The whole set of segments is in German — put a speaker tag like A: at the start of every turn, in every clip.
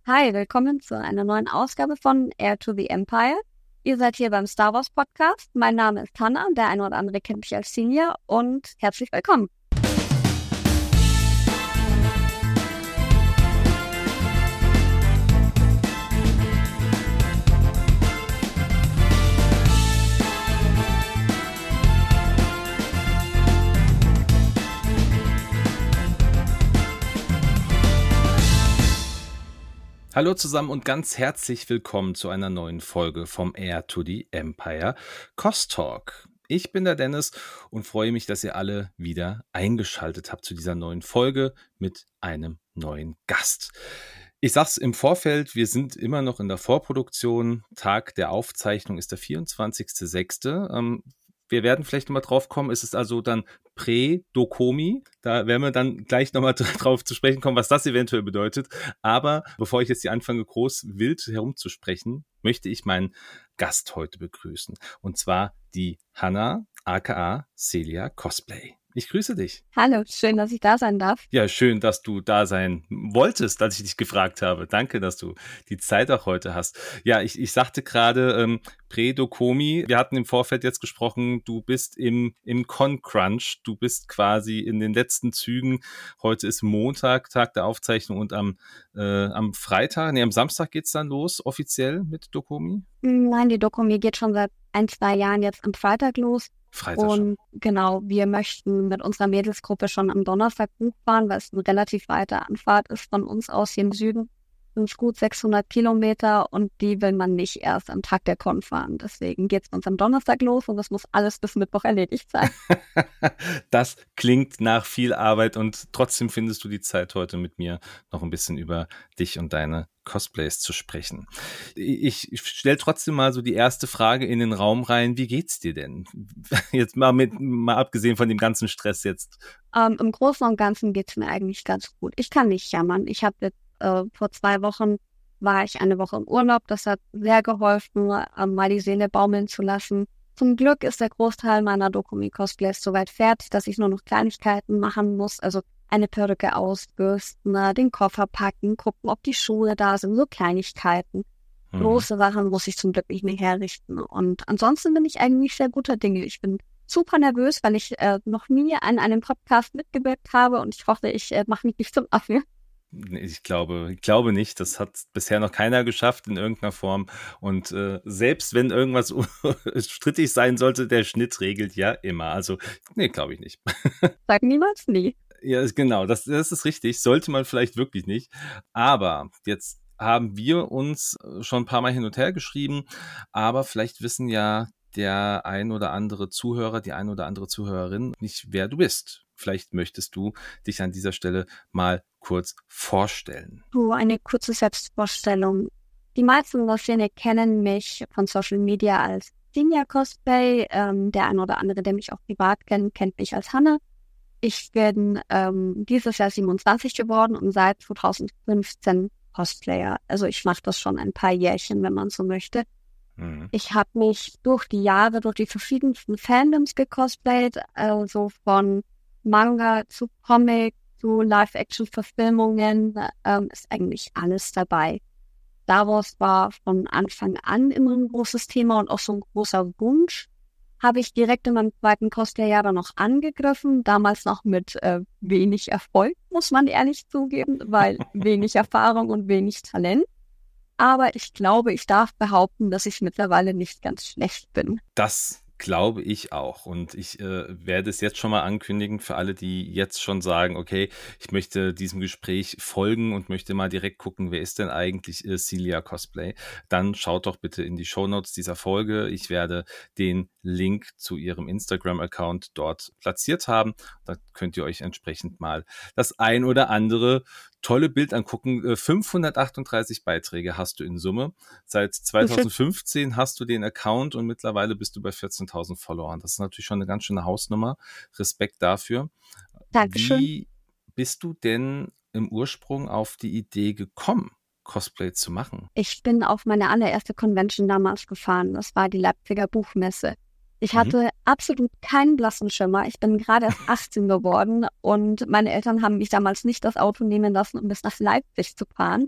A: Hi, willkommen zu einer neuen Ausgabe von Heir to the Empire. Ihr seid hier beim Star Wars Podcast. Mein Name ist Hannah, der eine oder andere kennt mich als Senior und herzlich willkommen.
B: Hallo zusammen und ganz herzlich willkommen zu einer neuen Folge vom Heir to the Empire Cost Talk. Ich bin der Dennis und freue mich, dass ihr alle wieder eingeschaltet habt zu dieser neuen Folge mit einem neuen Gast. Ich sag's im Vorfeld, wir sind immer noch in der Vorproduktion. Tag der Aufzeichnung ist der 24.06. Wir werden vielleicht nochmal drauf kommen. Es ist also dann Prä-Dokomi. Da werden wir dann gleich nochmal drauf zu sprechen kommen, was das eventuell bedeutet. Aber bevor ich jetzt hier anfange, groß wild herumzusprechen, möchte ich meinen Gast heute begrüßen. Und zwar die Hannah, aka Celia Cosplay. Ich grüße dich.
A: Hallo, schön, dass ich da sein darf.
B: Ja, schön, dass du da sein wolltest, als ich dich gefragt habe. Danke, dass du die Zeit auch heute hast. Ja, ich sagte gerade Prä-Dokomi. Wir hatten im Vorfeld jetzt gesprochen, du bist im Con-Crunch. Du bist quasi in den letzten Zügen. Heute ist Montag, Tag der Aufzeichnung, und am Freitag, am Samstag geht's dann los, offiziell mit Dokomi?
A: Nein, die Dokomi geht schon seit 1-2 Jahren jetzt am Freitag los.
B: Freitag
A: und
B: schon.
A: Genau, wir möchten mit unserer Mädelsgruppe schon am Donnerstag hochfahren, weil es eine relativ weite Anfahrt ist von uns aus hier im Süden. Sind es gut 600 Kilometer und die will man nicht erst am Tag der Con fahren. Deswegen geht es uns am Donnerstag los und das muss alles bis Mittwoch erledigt sein.
B: Das klingt nach viel Arbeit und trotzdem findest du die Zeit, heute mit mir noch ein bisschen über dich und deine Cosplays zu sprechen. Ich stelle trotzdem mal so die erste Frage in den Raum rein. Wie geht's dir denn? Jetzt mal abgesehen von dem ganzen Stress jetzt.
A: Im Großen und Ganzen geht's mir eigentlich ganz gut. Ich kann nicht jammern. Ich habe jetzt vor 2 Wochen war ich eine Woche im Urlaub. Das hat sehr geholfen, mal die Seele baumeln zu lassen. Zum Glück ist der Großteil meiner Dokumi-Cosplays soweit fertig, dass ich nur noch Kleinigkeiten machen muss. Also eine Perücke ausbürsten, den Koffer packen, gucken, ob die Schuhe da sind, so Kleinigkeiten. Große Sachen muss ich zum Glück nicht mehr herrichten. Und ansonsten bin ich eigentlich sehr guter Dinge. Ich bin super nervös, weil ich noch nie an einem Podcast mitgewirkt habe und ich hoffe, ich mache mich nicht zum Affen.
B: Ich glaube nicht. Das hat bisher noch keiner geschafft in irgendeiner Form. Und selbst wenn irgendwas strittig sein sollte, der Schnitt regelt ja immer. Also, nee, glaube ich nicht.
A: Sag niemals nie.
B: Ja, genau. Das ist richtig. Sollte man vielleicht wirklich nicht. Aber jetzt haben wir uns schon ein paar Mal hin und her geschrieben. Aber vielleicht wissen ja der ein oder andere Zuhörer, die ein oder andere Zuhörerin nicht, wer du bist. Vielleicht möchtest du dich an dieser Stelle mal kurz vorstellen.
A: Eine kurze Selbstvorstellung. Die meisten in der Szene kennen mich von Social Media als Senior Cosplay. Der ein oder andere, der mich auch privat kennt, kennt mich als Hannah. Ich bin dieses Jahr 27 geworden und seit 2015 Cosplayer. Also ich mache das schon ein paar Jährchen, wenn man so möchte. Ich habe mich durch die Jahre, durch die verschiedensten Fandoms gecosplayt, also von Manga zu Comic zu Live-Action-Verfilmungen, ist eigentlich alles dabei. Star Wars war von Anfang an immer ein großes Thema und auch so ein großer Wunsch. Habe ich direkt in meinem zweiten Cosplay-Jahr dann noch angegriffen, damals noch mit wenig Erfolg, muss man ehrlich zugeben, weil wenig Erfahrung und wenig Talent. Aber ich glaube, ich darf behaupten, dass ich mittlerweile nicht ganz schlecht bin.
B: Das glaube ich auch. Und ich werde es jetzt schon mal ankündigen für alle, die jetzt schon sagen, okay, ich möchte diesem Gespräch folgen und möchte mal direkt gucken, wer ist denn eigentlich Celia Cosplay. Dann schaut doch bitte in die Shownotes dieser Folge. Ich werde den Link zu ihrem Instagram-Account dort platziert haben. Da könnt ihr euch entsprechend mal das ein oder andere tolle Bild angucken. 538 Beiträge hast du in Summe. Seit 2015 hast du den Account und mittlerweile bist du bei 14.000 Followern. Das ist natürlich schon eine ganz schöne Hausnummer. Respekt dafür.
A: Dankeschön.
B: Wie bist du denn im Ursprung auf die Idee gekommen, Cosplay zu machen?
A: Ich bin auf meine allererste Convention damals gefahren. Das war die Leipziger Buchmesse. Ich hatte absolut keinen blassen Schimmer. Ich bin gerade erst 18 geworden und meine Eltern haben mich damals nicht das Auto nehmen lassen, um bis nach Leipzig zu fahren.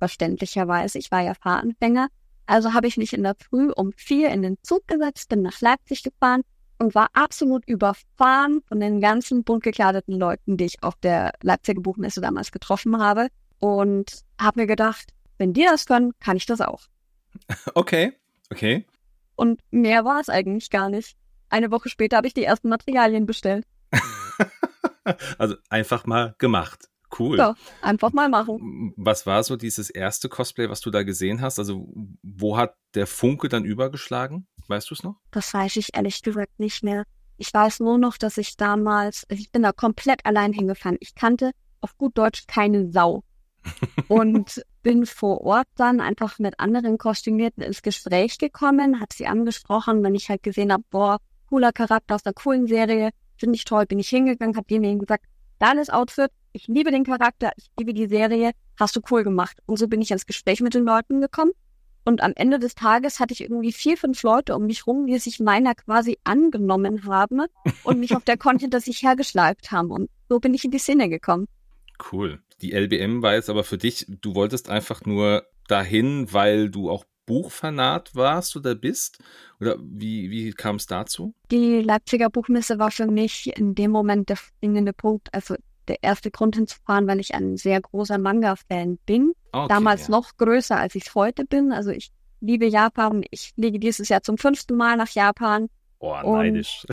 A: verständlicherweise. Ich war ja Fahranfänger. Also habe ich mich in der Früh um 4 in den Zug gesetzt, bin nach Leipzig gefahren und war absolut überfahren von den ganzen bunt gekleideten Leuten, die ich auf der Leipziger Buchmesse damals getroffen habe. Und habe mir gedacht, wenn die das können, kann ich das auch.
B: Okay.
A: Und mehr war es eigentlich gar nicht. Eine Woche später habe ich die ersten Materialien bestellt.
B: Also einfach mal gemacht. Cool.
A: So, einfach mal machen.
B: Was war so dieses erste Cosplay, was du da gesehen hast? Also wo hat der Funke dann übergeschlagen? Weißt du es noch?
A: Das weiß ich ehrlich gesagt nicht mehr. Ich weiß nur noch, dass ich bin da komplett allein hingefahren. Ich kannte auf gut Deutsch keine Sau. Und bin vor Ort dann einfach mit anderen Kostümierten ins Gespräch gekommen, hat sie angesprochen, wenn ich halt gesehen habe, boah, cooler Charakter aus einer coolen Serie, finde ich toll, bin ich hingegangen, habe denen gesagt, deines Outfit, ich liebe den Charakter, ich liebe die Serie, hast du cool gemacht. Und so bin ich ins Gespräch mit den Leuten gekommen. Und am Ende des Tages hatte ich irgendwie 4, 5 Leute um mich rum, die sich meiner quasi angenommen haben und mich auf der Con hinter sich hergeschleift haben. Und so bin ich in die Szene gekommen.
B: Cool. Die LBM war jetzt aber für dich, du wolltest einfach nur dahin, weil du auch Buchfanat warst oder bist? Oder wie kam es dazu?
A: Die Leipziger Buchmesse war für mich in dem Moment der springende Punkt, also der erste Grund hinzufahren, weil ich ein sehr großer Manga-Fan bin.
B: Okay,
A: damals
B: ja.
A: noch größer, als ich es heute bin. Also ich liebe Japan. Ich fliege dieses Jahr zum 5. Mal nach Japan.
B: Oh, neidisch.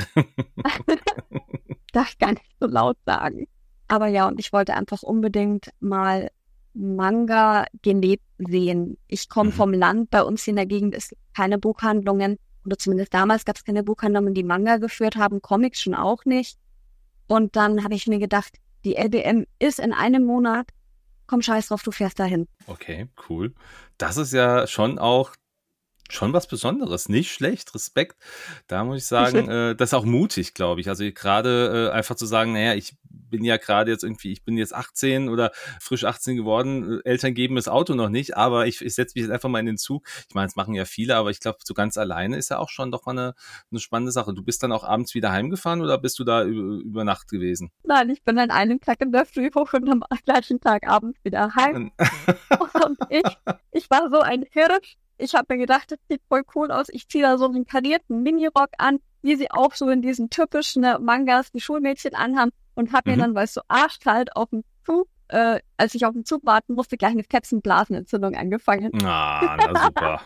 A: Darf ich gar nicht so laut sagen. Aber ja, und ich wollte einfach unbedingt mal Manga gelebt sehen. Ich komme vom Land, bei uns in der Gegend es gibt keine Buchhandlungen, oder zumindest damals gab es keine Buchhandlungen, die Manga geführt haben, Comics schon auch nicht. Und dann habe ich mir gedacht, die LBM ist in einem Monat, komm scheiß drauf, du fährst dahin.
B: Okay, cool. Das ist ja schon was Besonderes, nicht schlecht, Respekt. Da muss ich sagen, das ist auch mutig, glaube ich. Also gerade einfach zu sagen, naja, ich bin jetzt 18 oder frisch 18 geworden, Eltern geben das Auto noch nicht, aber ich setze mich jetzt einfach mal in den Zug. Ich meine, das machen ja viele, aber ich glaube, so ganz alleine ist ja auch schon doch mal eine spannende Sache. Du bist dann auch abends wieder heimgefahren oder bist du da über Nacht gewesen?
A: Nein, ich bin an einem Tag in der Früh hoch und am gleichen Tag abends wieder heim. Und ich war so ein Hirsch. Ich habe mir gedacht, das sieht voll cool aus. Ich ziehe da so einen karierten Minirock an, wie sie auch so in diesen typischen Mangas die Schulmädchen anhaben. Und habe mir dann, weil es so arschkalt auf dem Zug, als ich auf den Zug warten musste, gleich eine Fetzenblasenentzündung angefangen.
B: Ah, na super.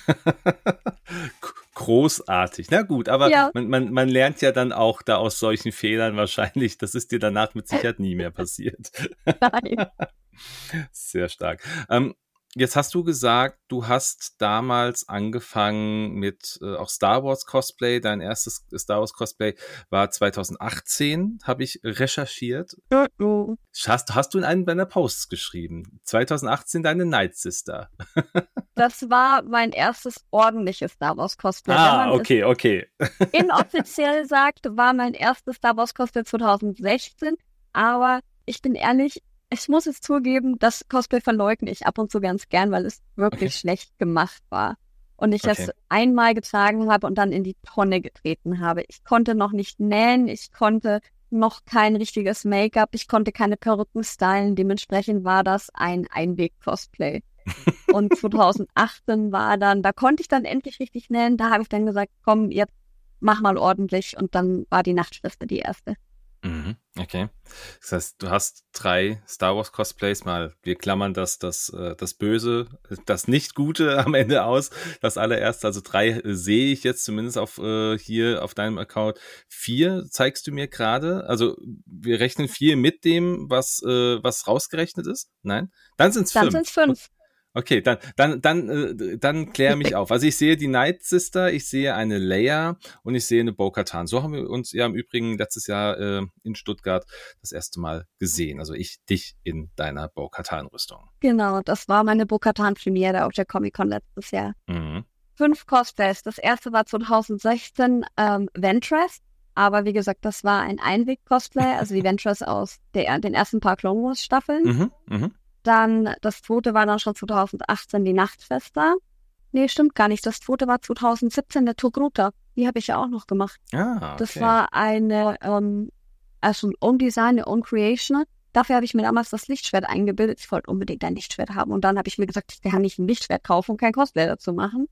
B: Großartig. Na gut, aber ja. man lernt ja dann auch da aus solchen Fehlern wahrscheinlich. Das ist dir danach mit Sicherheit nie mehr passiert.
A: Nein.
B: Sehr stark. Jetzt hast du gesagt, du hast damals angefangen mit auch Star Wars Cosplay. Dein erstes Star Wars Cosplay war 2018, habe ich recherchiert. Hast du in einem deiner Posts geschrieben. 2018 deine Night Sister.
A: Das war mein erstes ordentliches Star Wars Cosplay.
B: Okay.
A: Inoffiziell sagt, war mein erstes Star Wars Cosplay 2016. Aber ich bin ehrlich, ich muss es zugeben, das Cosplay verleugne ich ab und zu ganz gern, weil es wirklich schlecht gemacht war. Und ich es einmal getragen habe und dann in die Tonne getreten habe. Ich konnte noch nicht nähen, ich konnte noch kein richtiges Make-up, ich konnte keine Perücken stylen. Dementsprechend war das ein Einweg-Cosplay. Und 2018 da konnte ich dann endlich richtig nähen. Da habe ich dann gesagt, komm, jetzt mach mal ordentlich. Und dann war die Nachtschwester die erste.
B: Okay. Das heißt, du hast 3 Star Wars Cosplays, wir klammern das Böse, das Nicht-Gute am Ende aus, das allererste, also 3 sehe ich jetzt zumindest hier auf deinem Account. 4 zeigst du mir gerade, also wir rechnen 4 mit dem, was rausgerechnet ist? Nein? Dann sind es 5.
A: Dann sind es 5.
B: Okay, dann klär mich auf. Also ich sehe die Night Sister, ich sehe eine Leia und ich sehe eine Bo-Katan. So haben wir uns ja im Übrigen letztes Jahr in Stuttgart das erste Mal gesehen. Also dich in deiner Bo-Katan-Rüstung.
A: Genau, das war meine Bo-Katan-Premiere auf der Comic-Con letztes Jahr. 5 Cosplays. Das erste war 2016 Ventress. Aber wie gesagt, das war ein Einweg-Cosplay, also die Ventress aus den ersten paar Clone Wars Staffeln. Dann, das zweite war dann schon 2018 die Nachtschwester. Nee, stimmt gar nicht. Das zweite war 2017 der Togruta. Die habe ich ja auch noch gemacht.
B: Ah, okay.
A: Das war eine, also ein Own Design, eine Own Creation. Dafür habe ich mir damals das Lichtschwert eingebildet. Ich wollte unbedingt ein Lichtschwert haben. Und dann habe ich mir gesagt, ich kann nicht ein Lichtschwert kaufen und kein Cosplay dazu machen.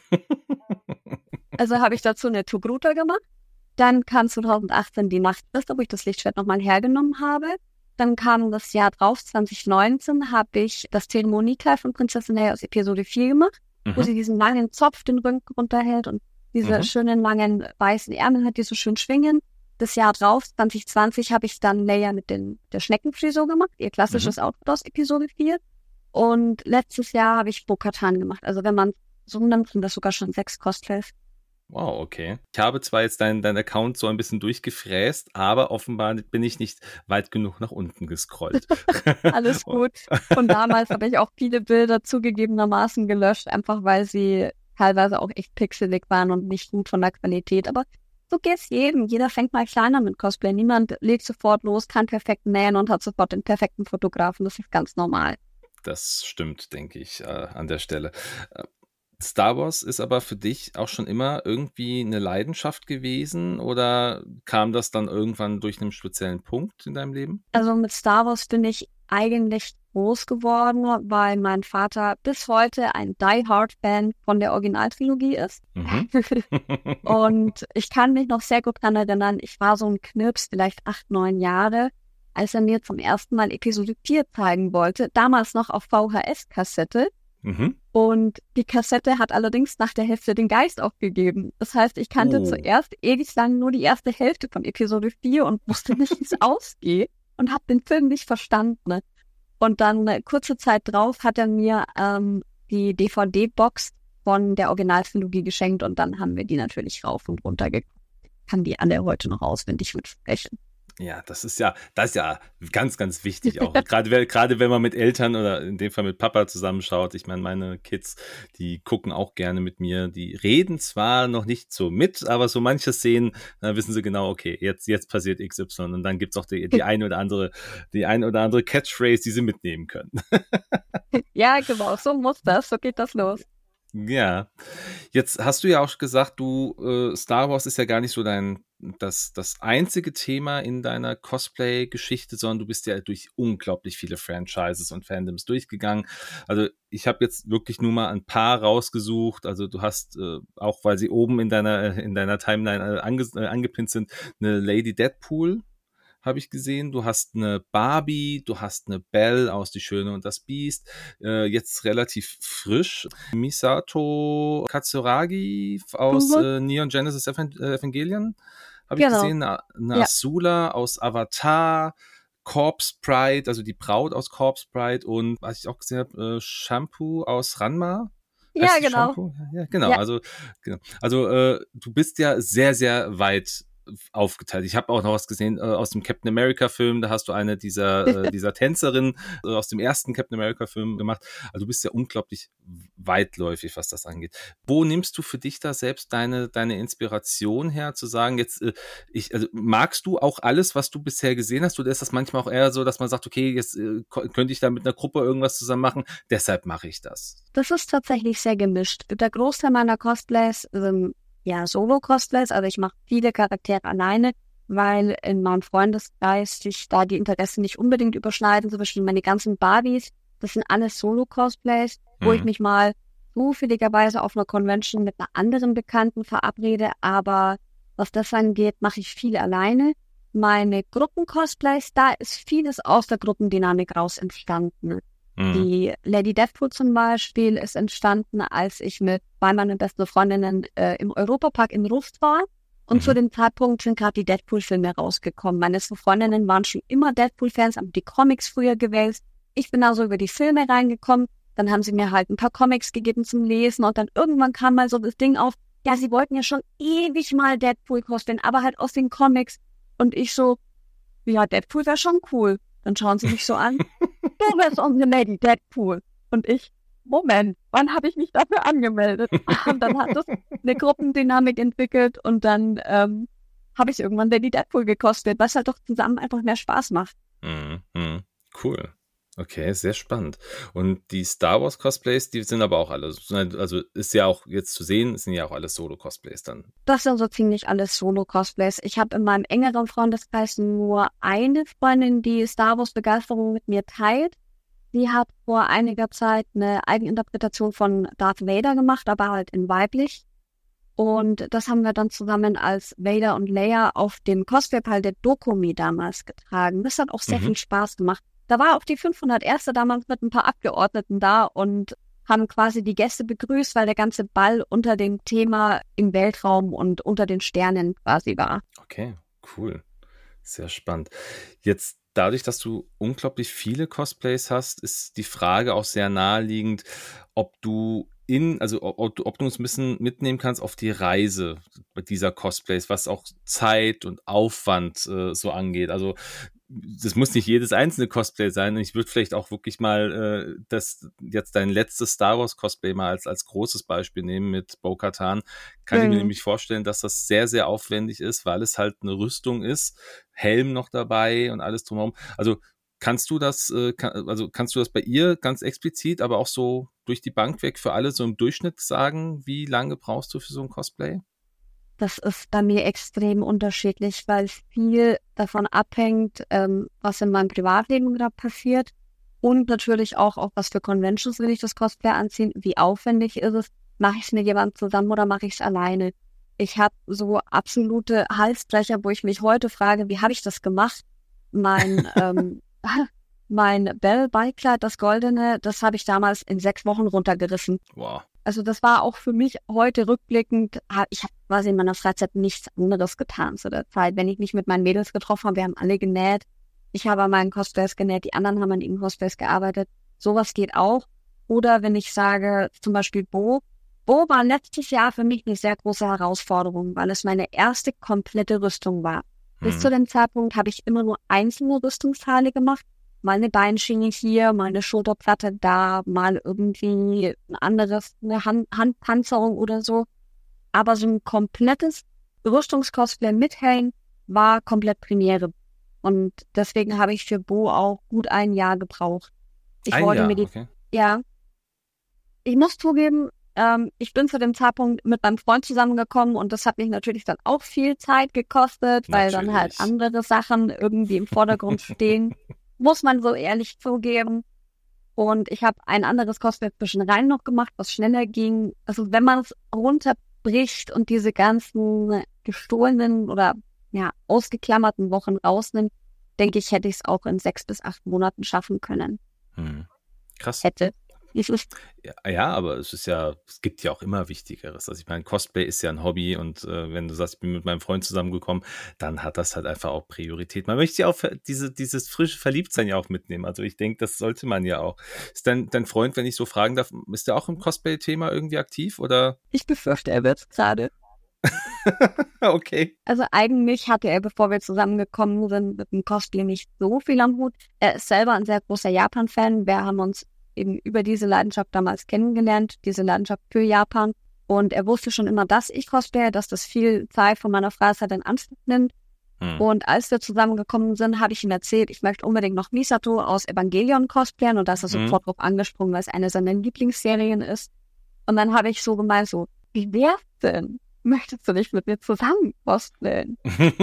A: Also habe ich dazu eine Togruta gemacht. Dann kam 2018 die Nachtfrist, wo ich das Lichtschwert nochmal hergenommen habe. Dann kam das Jahr drauf, 2019, habe ich das Zeremoniekleid von Prinzessin Leia aus Episode 4 gemacht, wo sie diesen langen Zopf den Rücken runterhält und diese schönen langen weißen Ärmel hat, die so schön schwingen. Das Jahr drauf, 2020, habe ich dann Leia mit der Schneckenfrisur gemacht, ihr klassisches Outfit aus Episode 4. Und letztes Jahr habe ich Bo-Katan gemacht. Also wenn man so nimmt, sind das sogar schon 6 Cosplays.
B: Wow, okay. Ich habe zwar jetzt dein Account so ein bisschen durchgefräst, aber offenbar bin ich nicht weit genug nach unten gescrollt.
A: Alles gut. Von damals habe ich auch viele Bilder zugegebenermaßen gelöscht, einfach weil sie teilweise auch echt pixelig waren und nicht gut von der Qualität. Aber so geht's jedem. Jeder fängt mal kleiner mit Cosplay. Niemand legt sofort los, kann perfekt nähen und hat sofort den perfekten Fotografen. Das ist ganz normal.
B: Das stimmt, denke ich, an der Stelle. Star Wars ist aber für dich auch schon immer irgendwie eine Leidenschaft gewesen oder kam das dann irgendwann durch einen speziellen Punkt in deinem Leben?
A: Also mit Star Wars bin ich eigentlich groß geworden, weil mein Vater bis heute ein Die-Hard-Fan von der Originaltrilogie ist. Und ich kann mich noch sehr gut daran erinnern, ich war so ein Knirps, vielleicht 8, 9 Jahre, als er mir zum ersten Mal Episode 4 zeigen wollte, damals noch auf VHS-Kassette. Und die Kassette hat allerdings nach der Hälfte den Geist aufgegeben. Das heißt, ich kannte zuerst ewig lang nur die erste Hälfte von Episode 4 und wusste nicht, wie es ausgeht und habe den Film nicht verstanden. Und dann kurze Zeit drauf hat er mir die DVD-Box von der Originaltrilogie geschenkt und dann haben wir die natürlich rauf und runter geguckt. Kann die alle heute noch auswendig mitsprechen.
B: Ja, das ist ja ganz, ganz wichtig auch. Gerade wenn man mit Eltern oder in dem Fall mit Papa zusammenschaut. Ich meine, meine Kids, die gucken auch gerne mit mir. Die reden zwar noch nicht so mit, aber so manche Szenen, da wissen sie genau, okay, jetzt passiert XY. Und dann gibt's auch die eine oder andere Catchphrase, die sie mitnehmen können.
A: Ja, genau, so muss das, so geht das los.
B: Ja, jetzt hast du ja auch gesagt, Star Wars ist ja gar nicht so das einzige Thema in deiner Cosplay-Geschichte, sondern du bist ja durch unglaublich viele Franchises und Fandoms durchgegangen. Also ich habe jetzt wirklich nur mal ein paar rausgesucht. Also du hast, auch weil sie oben in deiner Timeline angepinnt sind, eine Lady Deadpool, habe ich gesehen. Du hast eine Barbie, du hast eine Belle aus Die Schöne und das Biest. Jetzt relativ frisch. Misato Katsuragi aus Neon Genesis Evangelion. Habe ich gesehen. Eine Azula aus Avatar. Corpse Bride, also die Braut aus Corpse Bride. Und was ich auch gesehen habe, Shampoo aus Ranma.
A: Ja, genau.
B: Ja, genau. Ja. Also du bist ja sehr, sehr weit aufgeteilt. Ich habe auch noch was gesehen aus dem Captain America Film, da hast du eine dieser Tänzerin aus dem ersten Captain America Film gemacht. Also du bist ja unglaublich weitläufig, was das angeht. Wo nimmst du für dich da selbst deine Inspiration her, zu sagen, also magst du auch alles, was du bisher gesehen hast, oder ist das manchmal auch eher so, dass man sagt, okay, jetzt könnte ich da mit einer Gruppe irgendwas zusammen machen, deshalb mache ich das?
A: Das ist tatsächlich sehr gemischt. Der Großteil meiner Cosplays Solo-Cosplays, also ich mache viele Charaktere alleine, weil in meinem Freundeskreis sich da die Interessen nicht unbedingt überschneiden. Zum Beispiel meine ganzen Barbies, das sind alles Solo-Cosplays, wo ich mich mal zufälligerweise auf einer Convention mit einer anderen Bekannten verabrede, aber was das angeht, mache ich viel alleine. Meine Gruppen-Cosplays, da ist vieles aus der Gruppendynamik raus entstanden. Die Lady Deadpool zum Beispiel ist entstanden, als ich mit zwei meiner besten Freundinnen im Europapark in Rust war. Und zu dem Zeitpunkt sind gerade die Deadpool-Filme rausgekommen. Meine Freundinnen waren schon immer Deadpool-Fans, haben die Comics früher gewälzt. Ich bin also über die Filme reingekommen. Dann haben sie mir halt ein paar Comics gegeben zum Lesen. Und dann irgendwann kam mal so das Ding auf, ja, sie wollten ja schon ewig mal Deadpool cosplayen, aber halt aus den Comics. Und ich so, ja, Deadpool wäre schon cool. Dann schauen sie mich so an. Du bist unsere Lady Deadpool. Und ich, Moment, wann habe ich mich dafür angemeldet? Und dann hat es eine Gruppendynamik entwickelt und dann habe ich irgendwann Lady Deadpool gekostet, was halt doch zusammen einfach mehr Spaß macht.
B: Cool. Okay, sehr spannend. Und die Star Wars Cosplays, die sind aber auch alle, also ist ja auch jetzt zu sehen, sind ja auch alles Solo-Cosplays dann.
A: Das sind so ziemlich alles Solo-Cosplays. Ich habe in meinem engeren Freundeskreis nur eine Freundin, die Star Wars-Begeisterung mit mir teilt. Die hat vor einiger Zeit eine Eigeninterpretation von Darth Vader gemacht, aber halt in weiblich. Und das haben wir dann zusammen als Vader und Leia auf dem Cosplay-Ball der Dokumi damals getragen. Das hat auch sehr
B: Mhm.
A: viel Spaß gemacht. Da war auch die 501. damals mit ein paar Abgeordneten da und haben quasi die Gäste begrüßt, weil der ganze Ball unter dem Thema im Weltraum und unter den Sternen quasi war.
B: Okay, cool. Sehr spannend. Jetzt dadurch, dass du unglaublich viele Cosplays hast, ist die Frage auch sehr naheliegend, ob du ob du uns ein bisschen mitnehmen kannst auf die Reise dieser Cosplays, was auch Zeit und Aufwand so angeht. Also das muss nicht jedes einzelne Cosplay sein. Ich würde vielleicht auch wirklich mal das jetzt dein letztes Star Wars Cosplay mal als großes Beispiel nehmen mit Bo-Katan. Kann ich mir
A: Mhm.
B: nämlich vorstellen, dass das sehr, sehr aufwendig ist, weil es halt eine Rüstung ist, Helm noch dabei und alles drumherum. Also kannst du das, kannst du das bei ihr ganz explizit, aber auch so durch die Bank weg für alle so im Durchschnitt sagen, wie lange brauchst du für so ein Cosplay?
A: Das ist bei mir extrem unterschiedlich, weil viel davon abhängt, was in meinem Privatleben gerade passiert und natürlich auch, auf was für Conventions will ich das Cosplay anziehen, wie aufwendig ist es, mache ich es mit jemandem zusammen oder mache ich es alleine. Ich habe so absolute Halsbrecher, wo ich mich heute frage, wie habe ich das gemacht? Mein, mein Bell-Ballkleid, das Goldene, das habe ich damals in 6 Wochen runtergerissen.
B: Wow.
A: Also das war auch für mich heute rückblickend, ich habe quasi in meiner Freizeit nichts anderes getan zu der Zeit. Wenn ich mich mit meinen Mädels getroffen habe, wir haben alle genäht. Ich habe an meinen Cosplays genäht, die anderen haben an ihren Cosplays gearbeitet. Sowas geht auch. Oder wenn ich sage, zum Beispiel Bo. Bo war letztes Jahr für mich eine sehr große Herausforderung, weil es meine erste komplette Rüstung war. Bis
B: Hm.
A: zu dem Zeitpunkt habe ich immer nur einzelne Rüstungsteile gemacht. Mal eine Beinschiene hier, mal eine Schulterplatte da, mal irgendwie ein anderes, eine Handpanzerung oder so. Aber so ein komplettes Rüstungscosplay mit Helm war komplett Premiere. Und deswegen habe ich für Bo auch gut ein Jahr gebraucht. Ich
B: Ein
A: wollte mir
B: Jahr,
A: die,
B: okay.
A: ja, ich muss zugeben, ich bin zu dem Zeitpunkt mit meinem Freund zusammengekommen und das hat mich natürlich dann auch viel Zeit gekostet, weil dann halt
B: Natürlich.
A: andere Sachen irgendwie im Vordergrund stehen. Muss man so ehrlich zugeben. Und ich habe ein anderes Cosplay zwischenrein noch gemacht, was schneller ging. Also wenn man es runterbricht und diese ganzen gestohlenen oder ja ausgeklammerten Wochen rausnimmt, denke ich, hätte ich es auch in 6 bis 8 Monaten schaffen können.
B: Hm. Krass.
A: Hätte. Es ist
B: Ja, aber es gibt ja auch immer Wichtigeres. Also ich meine, Cosplay ist ja ein Hobby und wenn du sagst, ich bin mit meinem Freund zusammengekommen, dann hat das halt einfach auch Priorität. Man möchte ja auch dieses frische Verliebtsein ja auch mitnehmen. Also ich denke, das sollte man ja auch. Ist dein Freund, wenn ich so fragen darf, ist der auch im Cosplay-Thema irgendwie aktiv oder?
A: Ich befürchte, er wird gerade.
B: Okay.
A: Also eigentlich hatte er, bevor wir zusammengekommen sind, mit dem Cosplay nicht so viel am Hut. Er ist selber ein sehr großer Japan-Fan. Wir haben uns eben über diese Leidenschaft damals kennengelernt, diese Leidenschaft für Japan. Und er wusste schon immer, dass ich cosplaye, dass das viel Zeit von meiner Freizeit in Anspruch nimmt.
B: Hm.
A: Und als wir zusammengekommen sind, habe ich ihm erzählt, ich möchte unbedingt noch Misato aus Evangelion cosplayen. Und da ist er
B: Hm.
A: sofort drauf angesprungen, weil es eine seiner Lieblingsserien ist. Und dann habe ich so gemeint, so, wie wär's denn? Möchtest du nicht mit mir zusammen cosplayen?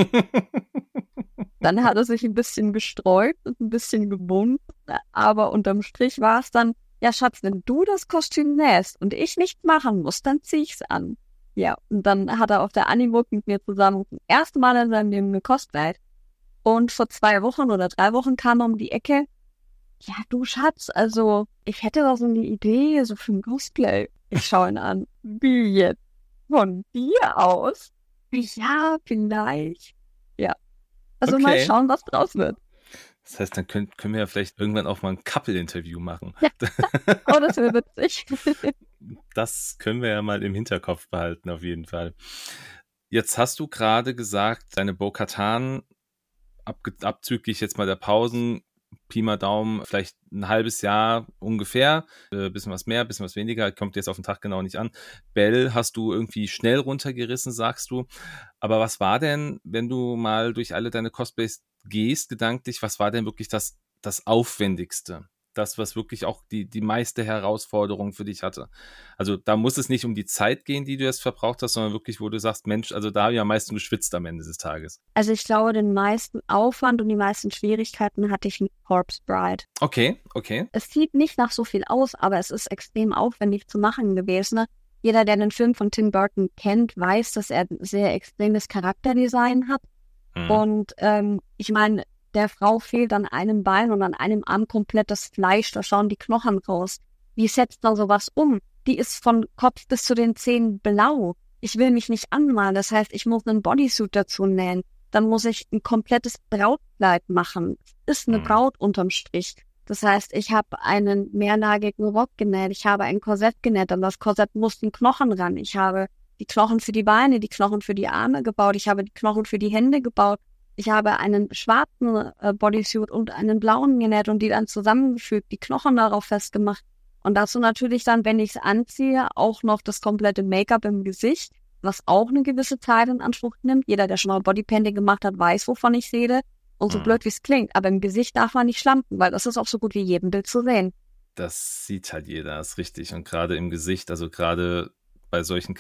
A: Dann hat er sich ein bisschen gesträubt und ein bisschen gewunden, aber unterm Strich war es dann, ja Schatz, wenn du das Kostüm nähst und ich nicht machen muss, dann zieh ich's an. Ja, und dann hat er auf der Animuk mit mir zusammen das erste Mal in seinem Leben gecosplayt. Und vor 2 Wochen oder 3 Wochen kam er um die Ecke, ja du Schatz, also ich hätte da so eine Idee, so für ein Cosplay. Ich schaue ihn an, wie jetzt? Von dir aus? Ja, vielleicht. Ja. Also mal
B: Okay.
A: schauen, was draus wird.
B: Das heißt, dann können wir ja vielleicht irgendwann auch mal ein Couple-Interview machen.
A: Ja. Oh, das wäre witzig.
B: Das können wir ja mal im Hinterkopf behalten, auf jeden Fall. Jetzt hast du gerade gesagt, deine Bo-Katan, abzüglich jetzt mal der Pausen, Pi mal Daumen, vielleicht ein halbes Jahr ungefähr, bisschen was mehr, bisschen was weniger, kommt jetzt auf den Tag genau nicht an. Bell hast du irgendwie schnell runtergerissen, sagst du. Aber was war denn, wenn du mal durch alle deine Cosplays gehst, gedanklich, was war denn wirklich das Aufwendigste? das, was wirklich auch die meiste Herausforderung für dich hatte? Also da muss es nicht um die Zeit gehen, die du jetzt verbraucht hast, sondern wirklich, wo du sagst, Mensch, also da habe ich am meisten geschwitzt am Ende des Tages.
A: Also ich glaube, den meisten Aufwand und die meisten Schwierigkeiten hatte ich mit Corpse Bride.
B: Okay.
A: Es sieht nicht nach so viel aus, aber es ist extrem aufwendig zu machen gewesen. Ne? Jeder, der den Film von Tim Burton kennt, weiß, dass er ein sehr extremes Charakterdesign hat. Und ich meine, der Frau fehlt an einem Bein und an einem Arm komplett das Fleisch, da schauen die Knochen raus. Wie setzt man sowas um? Die ist von Kopf bis zu den Zähnen blau. Ich will mich nicht anmalen, das heißt, ich muss einen Bodysuit dazu nähen. Dann muss ich ein komplettes Brautkleid machen. Ist eine Braut unterm Strich. Das heißt, ich habe einen mehrlagigen Rock genäht, ich habe ein Korsett genäht, an das Korsett mussten Knochen ran. Ich habe die Knochen für die Beine, die Knochen für die Arme gebaut, ich habe die Knochen für die Hände gebaut. Ich habe einen schwarzen Bodysuit und einen blauen genäht und die dann zusammengefügt, die Knochen darauf festgemacht. Und dazu natürlich dann, wenn ich es anziehe, auch noch das komplette Make-up im Gesicht, was auch eine gewisse Zeit in Anspruch nimmt. Jeder, der schon mal Bodypainting gemacht hat, weiß, wovon ich rede. Und so blöd, wie es klingt. Aber im Gesicht darf man nicht schlampen, weil das ist auch so gut wie jedem Bild zu sehen.
B: Das sieht halt jeder, ist richtig. Und gerade im Gesicht, also gerade bei solchen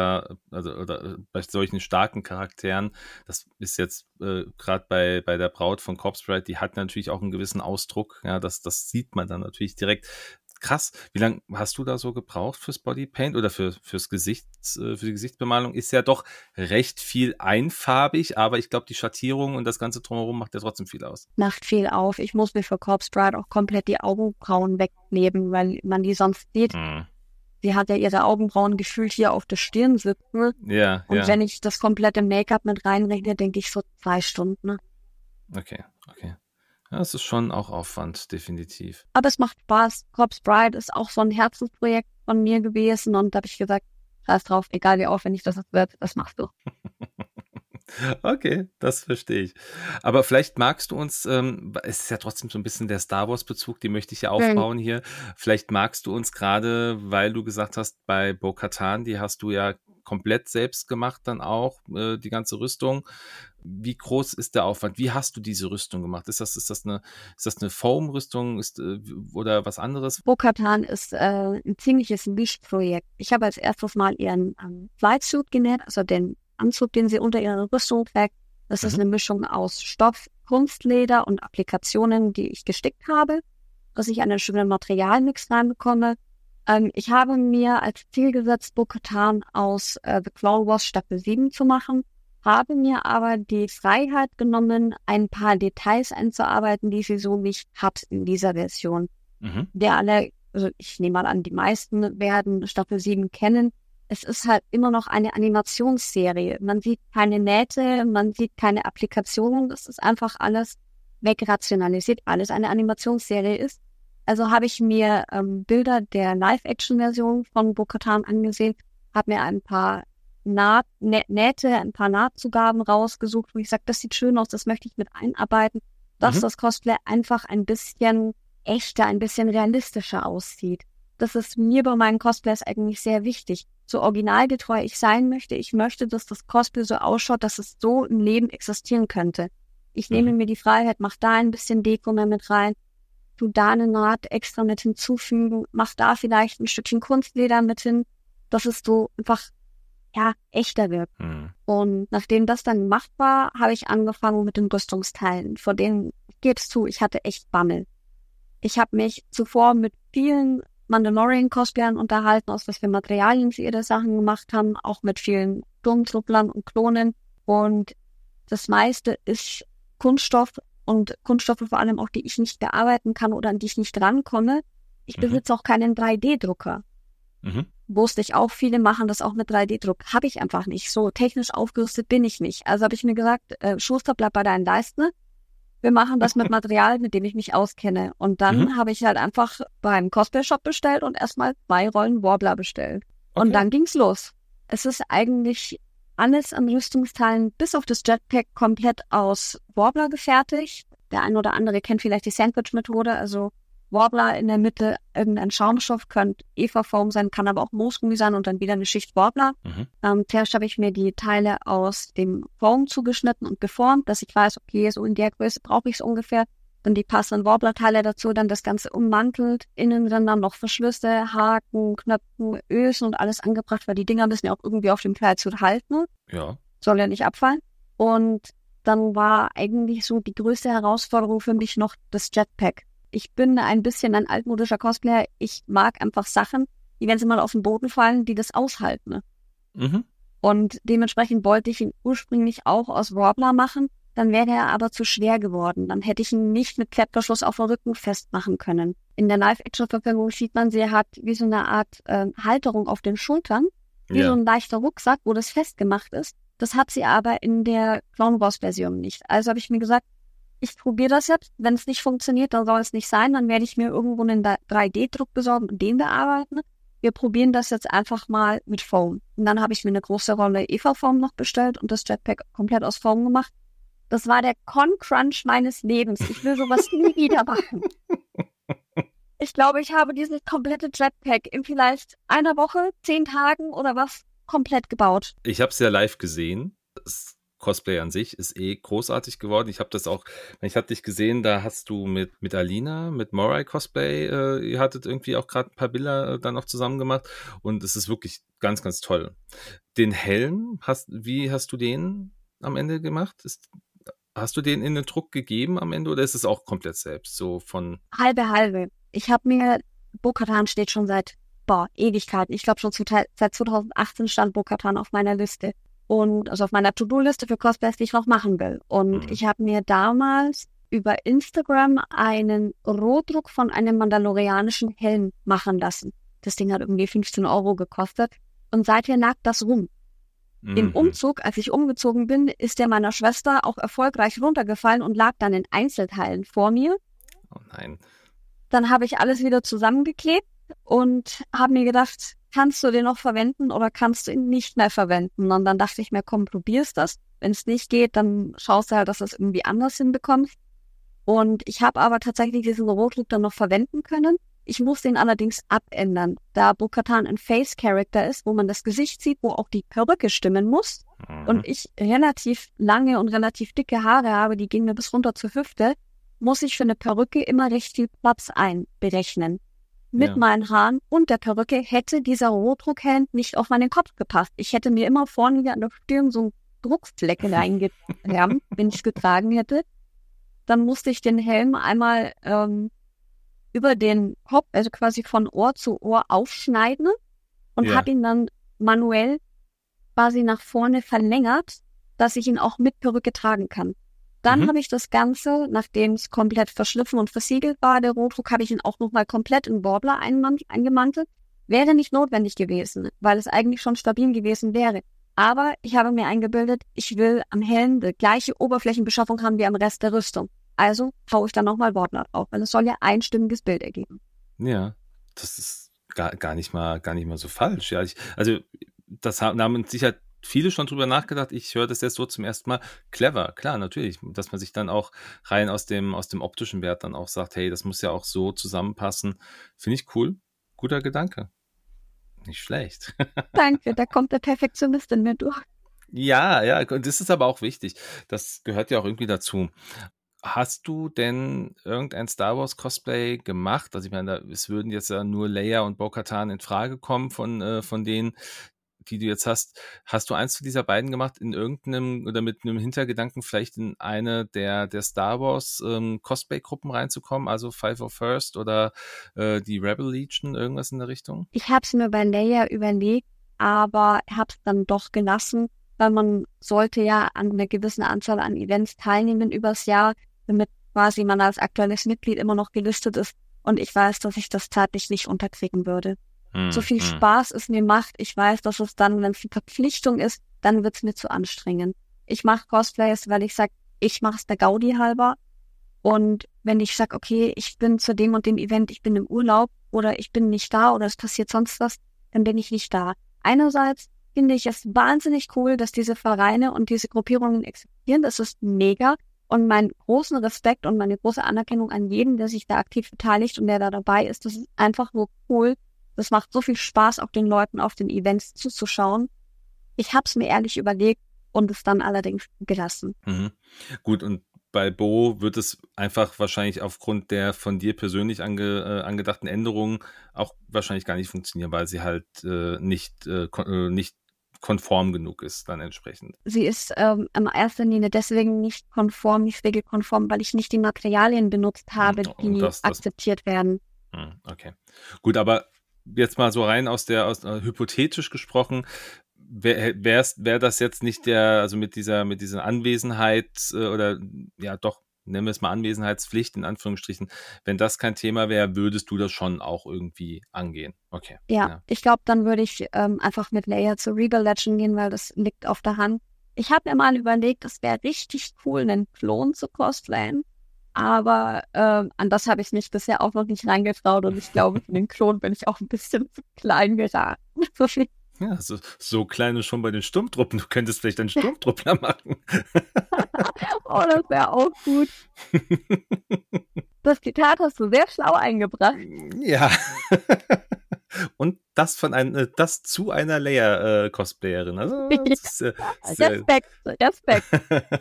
B: oder bei solchen starken Charakteren, das ist jetzt gerade bei der Braut von Corpse Bride, die hat natürlich auch einen gewissen Ausdruck, ja, das sieht man dann natürlich direkt. Krass, wie lange hast du da so gebraucht fürs Bodypaint oder fürs Gesicht, für die Gesichtsbemalung? Ist ja doch recht viel einfarbig, aber ich glaube, die Schattierung und das Ganze drumherum macht ja trotzdem viel aus.
A: Macht viel auf. Ich muss mir für Corpse Bride auch komplett die Augenbrauen wegnehmen, weil man die sonst sieht. Sie hat ja ihre Augenbrauen gefühlt hier auf der Stirn sitzen.
B: Ja.
A: Und wenn ich das komplette Make-up mit reinrechne, denke ich so 2 Stunden. Ne?
B: Okay. Ja, es ist schon auch Aufwand, definitiv.
A: Aber es macht Spaß. Corpse Bride ist auch so ein Herzensprojekt von mir gewesen und da habe ich gesagt, scheiß drauf, egal wie aufwendig das wird, das machst du.
B: Okay, das verstehe ich. Aber vielleicht magst du uns, es ist ja trotzdem so ein bisschen der Star Wars-Bezug, den möchte ich ja aufbauen hier. Vielleicht magst du uns gerade, weil du gesagt hast, bei Bo-Katan, die hast du ja komplett selbst gemacht dann auch, die ganze Rüstung. Wie groß ist der Aufwand? Wie hast du diese Rüstung gemacht? Ist das eine Foam-Rüstung oder was anderes?
A: Bo-Katan ist ein ziemliches Mischprojekt. Ich habe als erstes mal ihren Flightsuit genäht, also den Anzug, den sie unter ihrer Rüstung trägt. Das ist eine Mischung aus Stoff, Kunstleder und Applikationen, die ich gestickt habe, dass ich einen schönen Materialmix reinbekomme. Ich habe mir als Ziel gesetzt, Bo-Katan aus The Clone Wars Staffel 7 zu machen, habe mir aber die Freiheit genommen, ein paar Details einzuarbeiten, die sie so nicht hat in dieser Version. Also ich nehme mal an, die meisten werden Staffel 7 kennen. Es ist halt immer noch eine Animationsserie. Man sieht keine Nähte, man sieht keine Applikationen. Das ist einfach alles wegrationalisiert, alles eine Animationsserie ist. Also habe ich mir Bilder der Live-Action-Version von Bo-Katan angesehen, habe mir ein paar Nähte, ein paar Nahtzugaben rausgesucht, wo ich sage, das sieht schön aus, das möchte ich mit einarbeiten, dass das Cosplay einfach ein bisschen echter, ein bisschen realistischer aussieht. Das ist mir bei meinen Cosplays eigentlich sehr wichtig. So originalgetreu ich sein möchte, ich möchte, dass das Cosplay so ausschaut, dass es so im Leben existieren könnte. Ich nehme mir die Freiheit, mach da ein bisschen Deko mehr mit rein, tu da eine Naht extra mit hinzufügen, mach da vielleicht ein Stückchen Kunstleder mit hin, dass es so einfach, ja, echter wird. Und nachdem das dann gemacht war, habe ich angefangen mit den Rüstungsteilen. Vor denen, ich gebe es zu, ich hatte echt Bammel. Ich habe mich zuvor mit vielen Mandalorian-Cosplayern unterhalten, aus was für Materialien sie ihre Sachen gemacht haben, auch mit vielen Sturmtrupplern und Klonen. Und das meiste ist Kunststoff und Kunststoffe vor allem auch, die ich nicht bearbeiten kann oder an die ich nicht rankomme. Ich besitze auch keinen 3D-Drucker. Wusste ich auch, viele machen das auch mit 3D-Druck. Habe ich einfach nicht. So technisch aufgerüstet bin ich nicht. Also habe ich mir gesagt, Schuster, bleib bei deinen Leisten. Wir machen das mit Material, mit dem ich mich auskenne. Und dann habe ich halt einfach beim Cosplay-Shop bestellt und erstmal 2 Rollen Warbler bestellt. Und dann ging's los. Es ist eigentlich alles an Rüstungsteilen bis auf das Jetpack komplett aus Warbler gefertigt. Der ein oder andere kennt vielleicht die Sandwich-Methode, also Warbler in der Mitte, irgendein Schaumstoff, könnte Eva-Foam sein, kann aber auch Moosgummi sein und dann wieder eine Schicht Warbler. Zuerst habe ich mir die Teile aus dem Foam zugeschnitten und geformt, dass ich weiß, okay, so in der Größe brauche ich es ungefähr. dann die passenden Warbler-Teile dazu, dann das Ganze ummantelt, innen drin dann noch Verschlüsse, Haken, Knöpfen, Ösen und alles angebracht, weil die Dinger müssen ja auch irgendwie auf dem Kleidsuit halten.
B: Ja.
A: Soll ja nicht abfallen. Und dann war eigentlich so die größte Herausforderung für mich noch das Jetpack. Ich bin ein bisschen ein altmodischer Cosplayer. Ich mag einfach Sachen, die, wenn sie mal auf den Boden fallen, die das aushalten. Ne?
B: Mhm.
A: Und dementsprechend wollte ich ihn ursprünglich auch aus Warbler machen. Dann wäre er aber zu schwer geworden. Dann hätte ich ihn nicht mit Klettverschluss auf dem Rücken festmachen können. In der Live-Action-Verfilmung sieht man, sie hat wie so eine Art Halterung auf den Schultern, wie so ein leichter Rucksack, wo das festgemacht ist. Das hat sie aber in der Clone Wars-Version nicht. Also habe ich mir gesagt, ich probiere das jetzt. Wenn es nicht funktioniert, dann soll es nicht sein. Dann werde ich mir irgendwo einen 3D-Druck besorgen und den bearbeiten. Wir probieren das jetzt einfach mal mit Foam. Und dann habe ich mir eine große Rolle EVA-Foam noch bestellt und das Jetpack komplett aus Foam gemacht. Das war der Con-Crunch meines Lebens. Ich will sowas nie wieder machen. Ich glaube, ich habe dieses komplette Jetpack in vielleicht einer Woche, 10 Tagen oder was komplett gebaut.
B: Ich habe es ja live gesehen. Das Cosplay an sich ist großartig geworden. Ich habe das auch, ich habe dich gesehen, da hast du mit Alina, mit Morai Cosplay, ihr hattet irgendwie auch gerade ein paar Bilder dann auch zusammen gemacht und es ist wirklich ganz, ganz toll. Den Helm, wie hast du den am Ende gemacht? Hast du den in den Druck gegeben am Ende oder ist es auch komplett selbst, so von...
A: Halbe. Ich habe mir, Bo-Katan steht schon seit Ewigkeiten. Ich glaube schon seit 2018 stand Bo-Katan auf meiner Liste. Und also auf meiner To-Do-Liste für Cosplays, die ich noch machen will. Und ich habe mir damals über Instagram einen Rohdruck von einem mandalorianischen Helm machen lassen. Das Ding hat irgendwie 15 € gekostet. Und seither lag das rum. Im Umzug, als ich umgezogen bin, ist der meiner Schwester auch erfolgreich runtergefallen und lag dann in Einzelteilen vor mir.
B: Oh nein.
A: Dann habe ich alles wieder zusammengeklebt und habe mir gedacht, kannst du den noch verwenden oder kannst du ihn nicht mehr verwenden? Und dann dachte ich mir, komm, probierst das. Wenn es nicht geht, dann schaust du halt, dass du es irgendwie anders hinbekommst. Und ich habe aber tatsächlich diesen Rotlook dann noch verwenden können. Ich musste ihn allerdings abändern, da Bo-Katan ein Face-Character ist, wo man das Gesicht sieht, wo auch die Perücke stimmen muss. Und ich relativ lange und relativ dicke Haare habe, die gehen mir bis runter zur Hüfte, muss ich für eine Perücke immer recht viel Platz einberechnen. Mit meinen Haaren und der Perücke hätte dieser Rotdruckhelm nicht auf meinen Kopf gepasst. Ich hätte mir immer vorne hier an der Stirn so einen Druckfleck reingerammt, wenn ich es getragen hätte. Dann musste ich den Helm einmal über den Kopf, also quasi von Ohr zu Ohr aufschneiden und habe ihn dann manuell quasi nach vorne verlängert, dass ich ihn auch mit Perücke tragen kann. Dann habe ich das Ganze, nachdem es komplett verschliffen und versiegelt war, der Rotdruck, habe ich ihn auch nochmal komplett in Warbler eingemantelt. Wäre nicht notwendig gewesen, weil es eigentlich schon stabil gewesen wäre. Aber ich habe mir eingebildet, ich will am Helm die gleiche Oberflächenbeschaffung haben wie am Rest der Rüstung. Also haue ich dann nochmal Warbler drauf, weil es soll ja ein stimmiges Bild ergeben.
B: Ja, das ist gar nicht mal so falsch. Ja, also das haben mit Sicherheit viele schon drüber nachgedacht. Ich höre das jetzt so zum ersten Mal. Clever, klar, natürlich, dass man sich dann auch rein aus dem optischen Wert dann auch sagt, hey, das muss ja auch so zusammenpassen. Finde ich cool. Guter Gedanke. Nicht schlecht.
A: Danke, da kommt der Perfektionist in mir durch.
B: Ja, und das ist aber auch wichtig. Das gehört ja auch irgendwie dazu. Hast du denn irgendein Star Wars Cosplay gemacht? Also ich meine, es würden jetzt ja nur Leia und Bo-Katan in Frage kommen von denen, die du jetzt hast. Hast du eins dieser beiden gemacht in irgendeinem oder mit einem Hintergedanken vielleicht in eine der Star Wars Cosplay-Gruppen reinzukommen? Also 501st oder die Rebel Legion, irgendwas in der Richtung?
A: Ich habe es mir bei Leia überlegt, aber habe es dann doch gelassen, weil man sollte ja an einer gewissen Anzahl an Events teilnehmen übers Jahr, damit quasi man als aktuelles Mitglied immer noch gelistet ist. Und ich weiß, dass ich das zeitlich nicht unterkriegen würde. So viel Spaß es mir macht, ich weiß, dass es dann, wenn es eine Verpflichtung ist, dann wird es mir zu anstrengend. Ich mache Cosplays, weil ich sage, ich mache es der Gaudi halber. Und wenn ich sage, okay, ich bin zu dem und dem Event, ich bin im Urlaub oder ich bin nicht da oder es passiert sonst was, dann bin ich nicht da. Einerseits finde ich es wahnsinnig cool, dass diese Vereine und diese Gruppierungen existieren. Das ist mega. Und meinen großen Respekt und meine große Anerkennung an jeden, der sich da aktiv beteiligt und der da dabei ist, das ist einfach nur cool. Das macht so viel Spaß, auch den Leuten auf den Events zuzuschauen. Ich habe es mir ehrlich überlegt und es dann allerdings gelassen.
B: Gut, und bei Bo wird es einfach wahrscheinlich aufgrund der von dir persönlich angedachten Änderungen auch wahrscheinlich gar nicht funktionieren, weil sie halt nicht konform genug ist dann entsprechend.
A: Sie ist in erster Linie deswegen nicht konform, nicht regelkonform, weil ich nicht die Materialien benutzt habe,
B: Und
A: die
B: das
A: akzeptiert werden.
B: Okay. Gut, aber jetzt mal so rein hypothetisch gesprochen, wäre das jetzt nicht also mit dieser Anwesenheit oder ja doch, nennen wir es mal Anwesenheitspflicht in Anführungsstrichen, wenn das kein Thema wäre, würdest du das schon auch irgendwie angehen. Okay.
A: Ja, ich glaube, dann würde ich einfach mit Leia zu Regal Legend gehen, weil das liegt auf der Hand. Ich habe mir mal überlegt, es wäre richtig cool, einen Klon zu cosplayen. Aber an das habe ich mich bisher auch noch nicht reingetraut und ich glaube, für den Klon bin ich auch ein bisschen zu klein geraten.
B: Ja, so klein ist schon bei den Sturmtruppen. Du könntest vielleicht einen Sturmtruppler machen.
A: Oh, das wäre auch gut. Das Zitat hast du sehr schlau eingebracht.
B: Ja. Und das zu einer Leia-Cosplayerin. Also,
A: Respekt.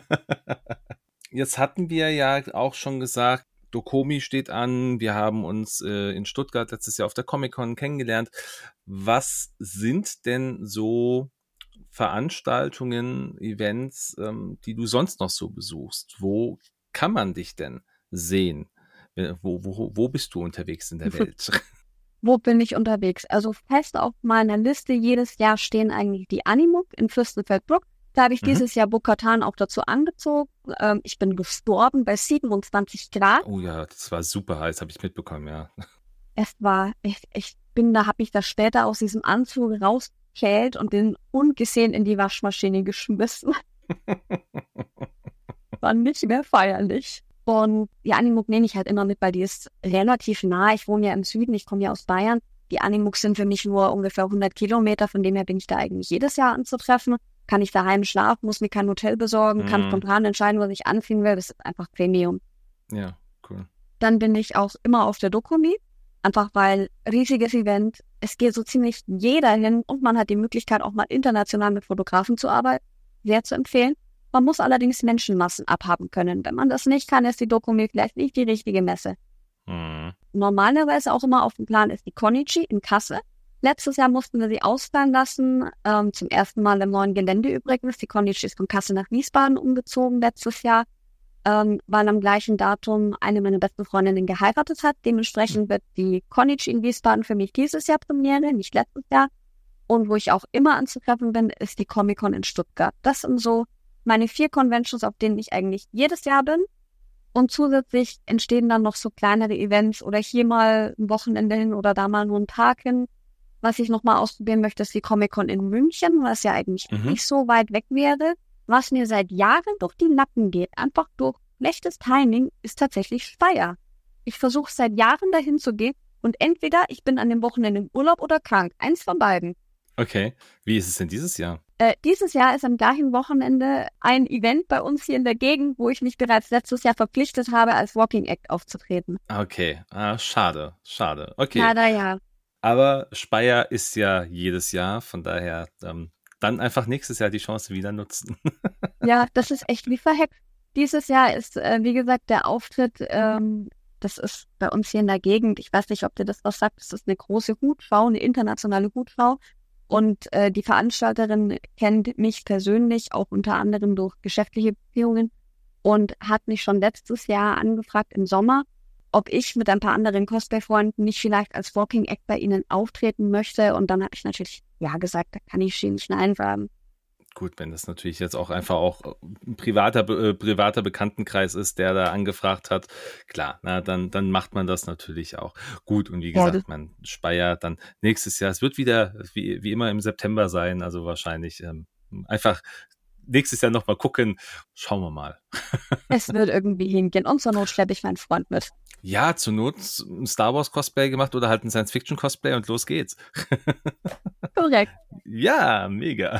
B: Jetzt hatten wir ja auch schon gesagt, Dokomi steht an. Wir haben uns in Stuttgart letztes Jahr auf der Comic-Con kennengelernt. Was sind denn so Veranstaltungen, Events, die du sonst noch so besuchst? Wo kann man dich denn sehen? Wo bist du unterwegs in der Welt?
A: Wo bin ich unterwegs? Also fest auf meiner Liste jedes Jahr stehen eigentlich die Animuk in Fürstenfeldbruck. Da habe ich dieses Jahr Bo-Katan auch dazu angezogen. Ich bin gestorben bei 27 Grad.
B: Oh ja, das war super heiß, habe ich mitbekommen, ja.
A: Es war, habe mich da später aus diesem Anzug rausgekehlt und den ungesehen in die Waschmaschine geschmissen. War nicht mehr feierlich. Und die Animuk nehme ich halt immer mit, weil die ist relativ nah. Ich wohne ja im Süden, ich komme ja aus Bayern. Die Animuk sind für mich nur ungefähr 100 Kilometer, von dem her bin ich da eigentlich jedes Jahr anzutreffen. Kann ich daheim schlafen, muss mir kein Hotel besorgen, kann spontan entscheiden, was ich anziehen will. Das ist einfach Premium.
B: Ja, cool.
A: Dann bin ich auch immer auf der Dokumi, einfach weil riesiges Event. Es geht so ziemlich jeder hin und man hat die Möglichkeit, auch mal international mit Fotografen zu arbeiten. Sehr zu empfehlen. Man muss allerdings Menschenmassen abhaben können. Wenn man das nicht kann, ist die Dokumi vielleicht nicht die richtige Messe. Normalerweise auch immer auf dem Plan ist die Konichi in Kassel. Letztes Jahr mussten wir sie ausfallen lassen. Zum ersten Mal im neuen Gelände übrigens. Die Konichi ist von Kassel nach Wiesbaden umgezogen letztes Jahr, weil am gleichen Datum eine meiner besten Freundinnen geheiratet hat. Dementsprechend wird die Konichi in Wiesbaden für mich dieses Jahr Premiere, nicht letztes Jahr. Und wo ich auch immer anzutreffen bin, ist die Comic-Con in Stuttgart. Das sind so meine 4 Conventions, auf denen ich eigentlich jedes Jahr bin. Und zusätzlich entstehen dann noch so kleinere Events oder hier mal ein Wochenende hin oder da mal nur einen Tag hin. Was ich nochmal ausprobieren möchte, ist die Comic-Con in München, was ja eigentlich nicht so weit weg wäre. Was mir seit Jahren durch die Lappen geht, einfach durch schlechtes Timing, ist tatsächlich Speyer. Ich versuche seit Jahren dahin zu gehen und entweder ich bin an dem Wochenende im Urlaub oder krank. Eins von beiden.
B: Okay. Wie ist es denn dieses Jahr?
A: Dieses Jahr ist am gleichen Wochenende ein Event bei uns hier in der Gegend, wo ich mich bereits letztes Jahr verpflichtet habe, als Walking Act aufzutreten.
B: Okay, schade. Okay.
A: Leider ja.
B: Aber Speyer ist ja jedes Jahr, von daher dann einfach nächstes Jahr die Chance wieder nutzen.
A: Ja, das ist echt wie verhext. Dieses Jahr ist, wie gesagt, der Auftritt, das ist bei uns hier in der Gegend, ich weiß nicht, ob dir das was sagt, das ist eine große Hutschau, eine internationale Hutschau. Und die Veranstalterin kennt mich persönlich, auch unter anderem durch geschäftliche Beziehungen und hat mich schon letztes Jahr angefragt im Sommer, ob ich mit ein paar anderen Cosplay-Freunden nicht vielleicht als Walking Act bei ihnen auftreten möchte. Und dann habe ich natürlich ja gesagt, da kann ich nicht Nein sagen.
B: Gut, wenn das natürlich jetzt auch einfach auch ein privater Bekanntenkreis ist, der da angefragt hat, klar, na, dann macht man das natürlich auch. Gut, und wie gesagt, man Speyer dann nächstes Jahr, es wird wieder wie immer im September sein, also wahrscheinlich einfach nächstes Jahr nochmal gucken, schauen wir mal.
A: Es wird irgendwie hingehen und zur Not schleppe ich meinen Freund mit.
B: Ja, zur Not ein Star Wars Cosplay gemacht oder halt ein Science Fiction Cosplay und los geht's.
A: Korrekt.
B: Ja, mega.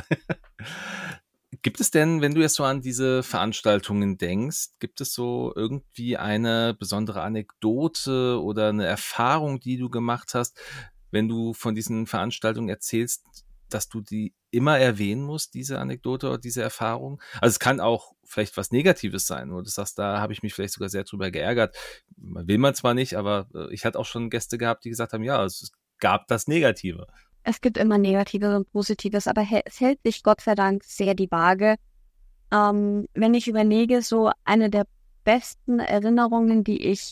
B: Gibt es denn, wenn du jetzt so an diese Veranstaltungen denkst, gibt es so irgendwie eine besondere Anekdote oder eine Erfahrung, die du gemacht hast, wenn du von diesen Veranstaltungen erzählst, dass du die immer erwähnen musst, diese Anekdote oder diese Erfahrung? Also es kann auch vielleicht was Negatives sein, wo du sagst, da habe ich mich vielleicht sogar sehr drüber geärgert. Will man zwar nicht, aber ich hatte auch schon Gäste gehabt, die gesagt haben, ja, es gab das Negative.
A: Es gibt immer Negatives und Positives, aber es hält sich Gott sei Dank sehr die Waage. Wenn ich überlege, so eine der besten Erinnerungen, die ich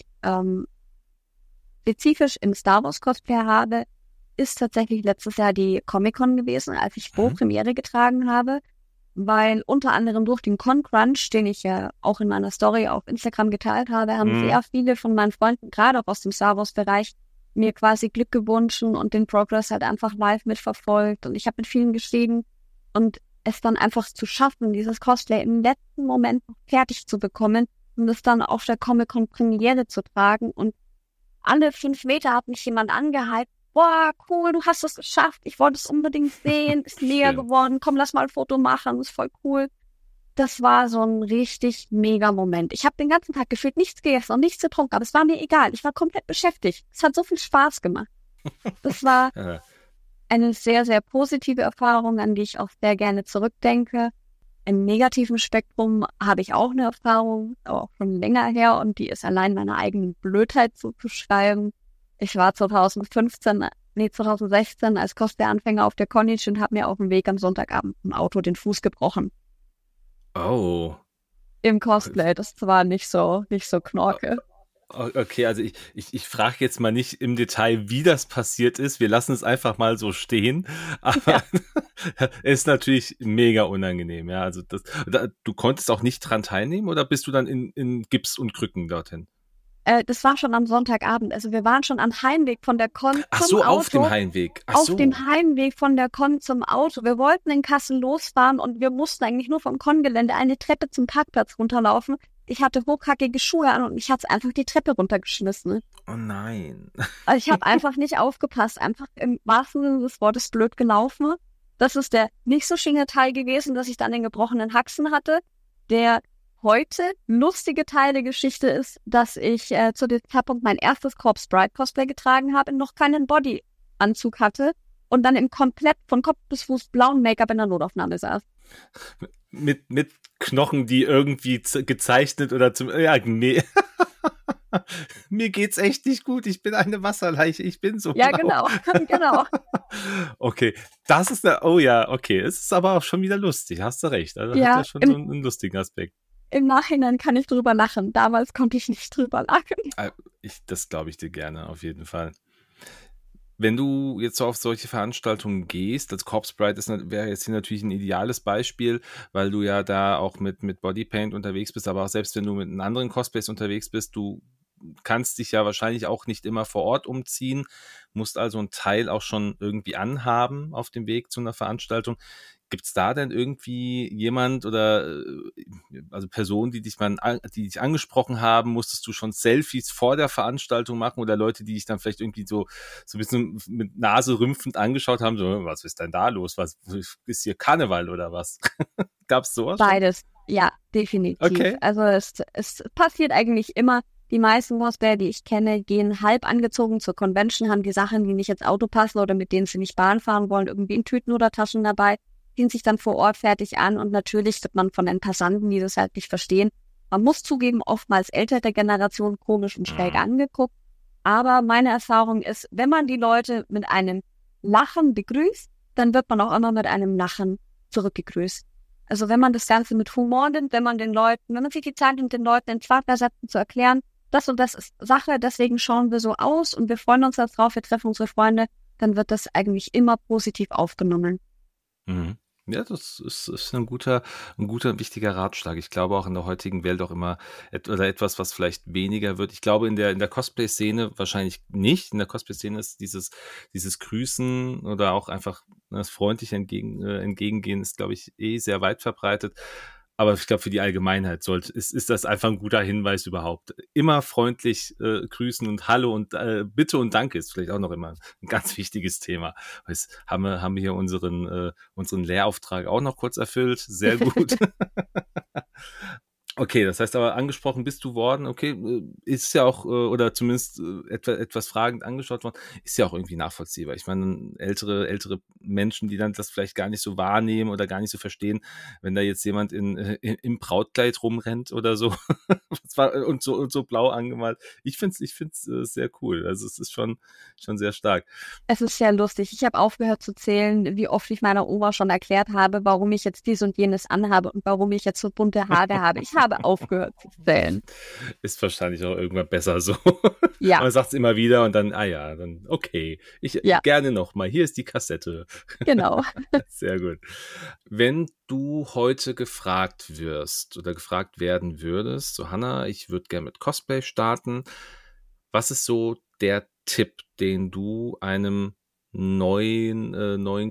A: spezifisch im Star Wars Cosplay habe, ist tatsächlich letztes Jahr die Comic-Con gewesen, als ich Premiere getragen habe, weil unter anderem durch den Con-Crunch, den ich ja auch in meiner Story auf Instagram geteilt habe, haben sehr viele von meinen Freunden, gerade auch aus dem Star Wars-Bereich, mir quasi Glück gewünscht und den Progress halt einfach live mitverfolgt. Und ich habe mit vielen geschrieben und es dann einfach zu schaffen, dieses Cosplay im letzten Moment noch fertig zu bekommen und es dann auf der Comic-Con-Premiere zu tragen. Und alle 5 Meter hat mich jemand angehypt. Boah, cool, du hast es geschafft. Ich wollte es unbedingt sehen. Ist näher geworden. Komm, lass mal ein Foto machen. Das ist voll cool. Das war so ein richtig mega Moment. Ich habe den ganzen Tag gefühlt nichts gegessen und nichts getrunken, aber es war mir egal. Ich war komplett beschäftigt. Es hat so viel Spaß gemacht. Das war eine sehr, sehr positive Erfahrung, an die ich auch sehr gerne zurückdenke. Im negativen Spektrum habe ich auch eine Erfahrung, auch schon länger her, und die ist allein meiner eigenen Blödheit zuzuschreiben. Ich war 2016 als Cosplay-Anfänger auf der Convention und habe mir auf dem Weg am Sonntagabend im Auto den Fuß gebrochen.
B: Oh.
A: Im Cosplay, das war nicht so knorke.
B: Okay, also ich frage jetzt mal nicht im Detail, wie das passiert ist. Wir lassen es einfach mal so stehen. Aber es ist natürlich mega unangenehm. Ja, also du konntest auch nicht dran teilnehmen, oder bist du dann in Gips und Krücken dorthin?
A: Das war schon am Sonntagabend. Also wir waren schon am Heimweg von der Con
B: Ach
A: zum
B: so,
A: Auto.
B: auf dem Heimweg. Ach so.
A: Auf dem Heimweg von der Con zum Auto. Wir wollten in Kassel losfahren und wir mussten eigentlich nur vom Con-Gelände eine Treppe zum Parkplatz runterlaufen. Ich hatte hochhackige Schuhe an und mich hat's einfach die Treppe runtergeschmissen.
B: Oh nein.
A: Also ich habe einfach nicht aufgepasst. Einfach im wahrsten Sinne des Wortes blöd gelaufen. Das ist der nicht so schöne Teil gewesen, dass ich dann den gebrochenen Haxen hatte. Der heute lustige Teil der Geschichte ist, dass ich zu dem Zeitpunkt mein erstes Corpse Bride Cosplay getragen habe und noch keinen Bodyanzug hatte und dann im komplett von Kopf bis Fuß blauen Make-up in der Notaufnahme saß.
B: Mit Knochen, die irgendwie gezeichnet oder nee. Mir geht's echt nicht gut. Ich bin eine Wasserleiche. Ich bin so
A: Ja,
B: blau.
A: genau.
B: Okay, das ist oh ja, okay. Es ist aber auch schon wieder lustig. Hast du recht. Also
A: Ja,
B: hat ja schon so einen lustigen Aspekt.
A: Im Nachhinein kann ich drüber lachen. Damals konnte ich nicht drüber lachen.
B: Das glaube ich dir gerne, auf jeden Fall. Wenn du jetzt so auf solche Veranstaltungen gehst, als Corpse Bride wäre jetzt hier natürlich ein ideales Beispiel, weil du ja da auch mit Bodypaint unterwegs bist, aber auch selbst wenn du mit einem anderen Cosplays unterwegs bist, du kannst dich ja wahrscheinlich auch nicht immer vor Ort umziehen, musst also einen Teil auch schon irgendwie anhaben auf dem Weg zu einer Veranstaltung. Gibt's da denn irgendwie jemand oder also Personen, die dich angesprochen haben? Musstest du schon Selfies vor der Veranstaltung machen oder Leute, die dich dann vielleicht irgendwie so ein bisschen mit Nase rümpfend angeschaut haben? So, was ist denn da los? Was ist hier Karneval oder was? Gab's sowas?
A: Beides, ja, definitiv.
B: Okay.
A: Also es passiert eigentlich immer. Die meisten Cosplayer, die ich kenne, gehen halb angezogen zur Convention, haben die Sachen, die nicht ins Auto passen oder mit denen sie nicht Bahn fahren wollen, irgendwie in Tüten oder Taschen dabei, ziehen sich dann vor Ort fertig an, und natürlich wird man von den Passanten, die das halt nicht verstehen, man muss zugeben, oftmals ältere Generation komisch und schräg angeguckt. Aber meine Erfahrung ist, wenn man die Leute mit einem Lachen begrüßt, dann wird man auch immer mit einem Lachen zurückgegrüßt. Also wenn man das Ganze mit Humor nimmt, wenn man sich die Zeit nimmt, den Leuten in 2, 3 Sätzen zu erklären, das und das ist Sache, deswegen schauen wir so aus und wir freuen uns darauf, wir treffen unsere Freunde, dann wird das eigentlich immer positiv aufgenommen.
B: Mhm. Ja, das ist ein guter, wichtiger Ratschlag. Ich glaube auch in der heutigen Welt auch immer oder etwas, was vielleicht weniger wird. Ich glaube in der Cosplay-Szene wahrscheinlich nicht. In der Cosplay-Szene ist dieses Grüßen oder auch einfach das freundliche Entgegengehen ist, glaube ich, sehr weit verbreitet. Aber ich glaube, für die Allgemeinheit ist das einfach ein guter Hinweis überhaupt. Immer freundlich grüßen und Hallo und Bitte und Danke ist vielleicht auch noch immer ein ganz wichtiges Thema. Jetzt haben wir hier unseren Lehrauftrag auch noch kurz erfüllt. Sehr gut. Okay, das heißt aber, angesprochen bist du worden, okay, ist ja auch, oder zumindest etwas fragend angeschaut worden, ist ja auch irgendwie nachvollziehbar. Ich meine, ältere Menschen, die dann das vielleicht gar nicht so wahrnehmen oder gar nicht so verstehen, wenn da jetzt jemand im Brautkleid rumrennt oder so und so blau angemalt. Ich find's sehr cool. Also es ist schon sehr stark.
A: Es ist sehr lustig. Ich habe aufgehört zu zählen, wie oft ich meiner Oma schon erklärt habe, warum ich jetzt dies und jenes anhabe und warum ich jetzt so bunte Haare habe. Ich habe aufgehört zu zählen.
B: Ist wahrscheinlich auch irgendwann besser so.
A: Ja.
B: Man sagt es immer wieder und dann, dann okay. Gerne nochmal. Hier ist die Kassette.
A: Genau.
B: Sehr gut. Wenn du heute gefragt wirst oder gefragt werden würdest, so Hannah, ich würde gerne mit Cosplay starten. Was ist so der Tipp, den du einem neuen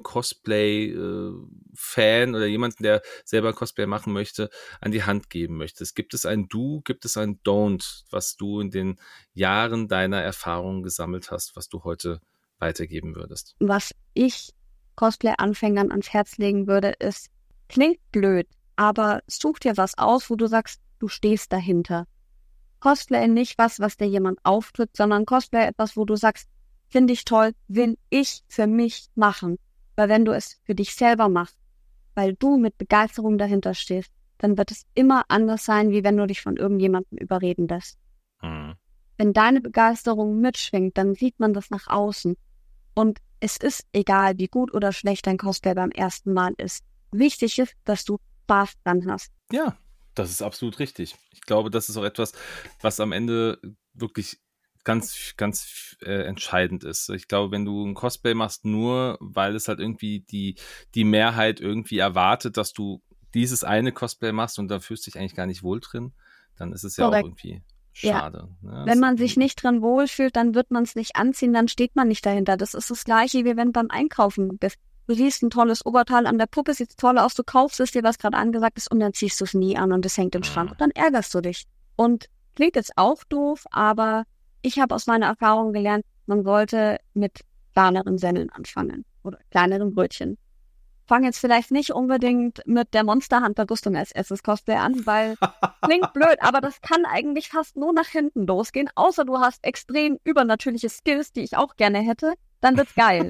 B: Cosplay-Fan oder jemanden, der selber Cosplay machen möchte, an die Hand geben möchtest? Gibt es ein Do, gibt es ein Don't, was du in den Jahren deiner Erfahrungen gesammelt hast, was du heute weitergeben würdest?
A: Was ich Cosplay-Anfängern ans Herz legen würde, ist, klingt blöd, aber such dir was aus, wo du sagst, du stehst dahinter. Cosplay nicht was dir jemand aufdrückt, sondern Cosplay etwas, wo du sagst, finde ich toll, will ich für mich machen. Weil wenn du es für dich selber machst, weil du mit Begeisterung dahinter stehst, dann wird es immer anders sein, wie wenn du dich von irgendjemandem überreden lässt. Wenn deine Begeisterung mitschwingt, dann sieht man das nach außen. Und es ist egal, wie gut oder schlecht dein Cosplay beim ersten Mal ist. Wichtig ist, dass du Spaß dran hast.
B: Ja, das ist absolut richtig. Ich glaube, das ist auch etwas, was am Ende wirklich ganz, ganz entscheidend ist. Ich glaube, wenn du ein Cosplay machst, nur weil es halt irgendwie die Mehrheit irgendwie erwartet, dass du dieses eine Cosplay machst und da fühlst du dich eigentlich gar nicht wohl drin, dann ist es ja auch irgendwie schade. Ja.
A: Wenn man sich nicht drin wohlfühlt, dann wird man es nicht anziehen, dann steht man nicht dahinter. Das ist das Gleiche, wie wenn du beim Einkaufen bist. Du siehst ein tolles Oberteil an der Puppe, sieht toll aus, du kaufst es dir, was gerade angesagt ist, und dann ziehst du es nie an und es hängt im Schrank und dann ärgerst du dich. Und klingt jetzt auch doof, aber ich habe aus meiner Erfahrung gelernt, man sollte mit kleineren Semmeln anfangen oder kleineren Brötchen. Fang jetzt vielleicht nicht unbedingt mit der Monster Hunter Rüstung als erstes Cosplay an, weil klingt blöd, aber das kann eigentlich fast nur nach hinten losgehen, außer du hast extrem übernatürliche Skills, die ich auch gerne hätte, dann wird's geil.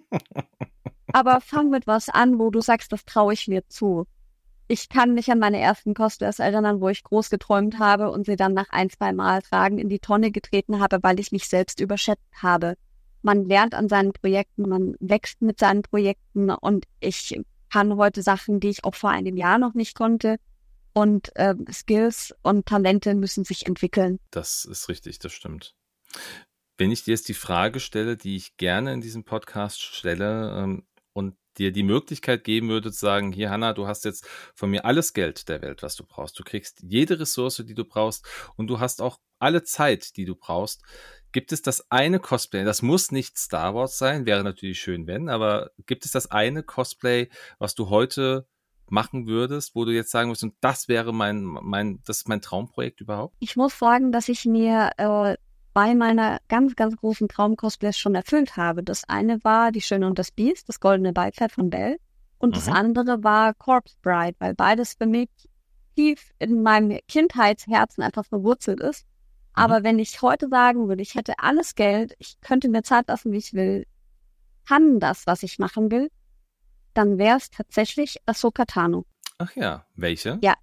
A: Aber fang mit was an, wo du sagst, das traue ich mir zu. Ich kann mich an meine ersten Cosplays erinnern, wo ich groß geträumt habe und sie dann nach 1-2 Mal tragen in die Tonne getreten habe, weil ich mich selbst überschätzt habe. Man lernt an seinen Projekten, man wächst mit seinen Projekten und ich kann heute Sachen, die ich auch vor einem Jahr noch nicht konnte. Und Skills und Talente müssen sich entwickeln.
B: Das ist richtig, das stimmt. Wenn ich dir jetzt die Frage stelle, die ich gerne in diesem Podcast stelle und dir die Möglichkeit geben würde zu sagen, hier Hannah, du hast jetzt von mir alles Geld der Welt, was du brauchst. Du kriegst jede Ressource, die du brauchst und du hast auch alle Zeit, die du brauchst. Gibt es das eine Cosplay, das muss nicht Star Wars sein, wäre natürlich schön, wenn, aber gibt es das eine Cosplay, was du heute machen würdest, wo du jetzt sagen musst, und das wäre das ist mein Traumprojekt überhaupt?
A: Ich muss sagen, dass ich mir bei meiner ganz, ganz großen Traum-Cosplays schon erfüllt habe. Das eine war Die Schöne und das Biest, das goldene Beifahrt von Belle. Und das andere war Corpse Bride, weil beides für mich tief in meinem Kindheitsherzen einfach verwurzelt ist. Aber wenn ich heute sagen würde, ich hätte alles Geld, ich könnte mir Zeit lassen, wie ich will, kann das, was ich machen will, dann wäre es tatsächlich Ahsoka Tano.
B: Ach ja, welche?
A: Ja,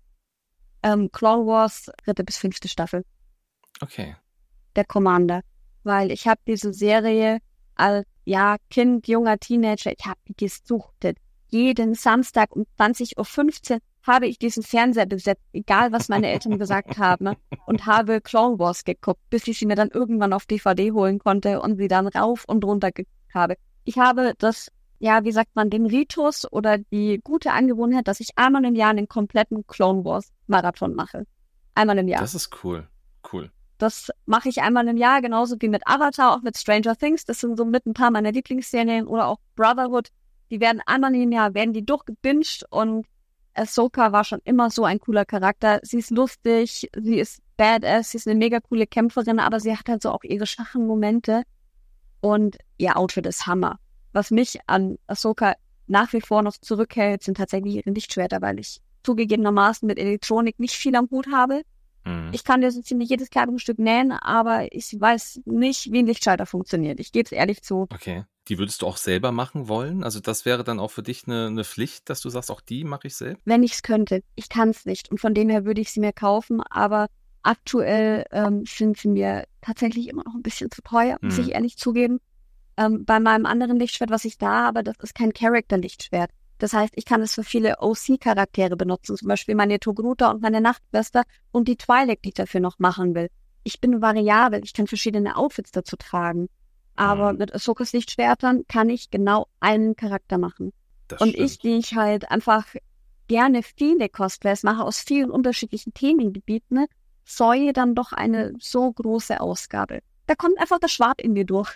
A: Clone Wars 3. bis 5. Staffel.
B: Okay.
A: Der Commander, weil ich habe diese Serie als Kind, junger Teenager, ich habe die gesuchtet. Jeden Samstag um 20:15 Uhr habe ich diesen Fernseher besetzt, egal was meine Eltern gesagt haben, und habe Clone Wars geguckt, bis ich sie mir dann irgendwann auf DVD holen konnte und sie dann rauf und runter geguckt habe. Ich habe das, wie sagt man, den Ritus oder die gute Angewohnheit, dass ich einmal im Jahr einen kompletten Clone Wars Marathon mache. Einmal im Jahr.
B: Das ist cool. Cool.
A: Das mache ich einmal im Jahr, genauso wie mit Avatar, auch mit Stranger Things. Das sind so mit ein paar meiner Lieblingsserien oder auch Brotherhood. Die werden einmal im Jahr, durchgebinged und Ahsoka war schon immer so ein cooler Charakter. Sie ist lustig, sie ist badass, sie ist eine mega coole Kämpferin, aber sie hat halt so auch ihre schwachen Momente und ihr Outfit ist Hammer. Was mich an Ahsoka nach wie vor noch zurückhält, sind tatsächlich ihre Lichtschwerter, weil ich zugegebenermaßen mit Elektronik nicht viel am Hut habe. Ich kann dir so ziemlich jedes Kleidungsstück nähen, aber ich weiß nicht, wie ein Lichtschalter funktioniert. Ich gebe es ehrlich zu.
B: Okay. die würdest du auch selber machen wollen? Also das wäre dann auch für dich eine Pflicht, dass du sagst, auch die mache ich selbst?
A: Wenn ich es könnte. Ich kann es nicht. Und von dem her würde ich sie mir kaufen, aber aktuell sind sie mir tatsächlich immer noch ein bisschen zu teuer, muss ich
B: Hm.
A: ehrlich zugeben. Bei meinem anderen Lichtschwert, was ich da habe, das ist kein Character-Lichtschwert. Das heißt, ich kann es für viele OC-Charaktere benutzen, zum Beispiel meine Togruta und meine Nachtschwester und die Twilight, die ich dafür noch machen will. Ich bin variabel, ich kann verschiedene Outfits dazu tragen. Aber
B: Hm.
A: mit Ahsokas Lichtschwertern kann ich genau einen Charakter machen.
B: Das
A: Und ich,
B: stimmt.
A: die ich halt einfach gerne viele Cosplays mache aus vielen unterschiedlichen Themengebieten, säue dann doch eine so große Ausgabe. Da kommt einfach das Schwab in mir durch.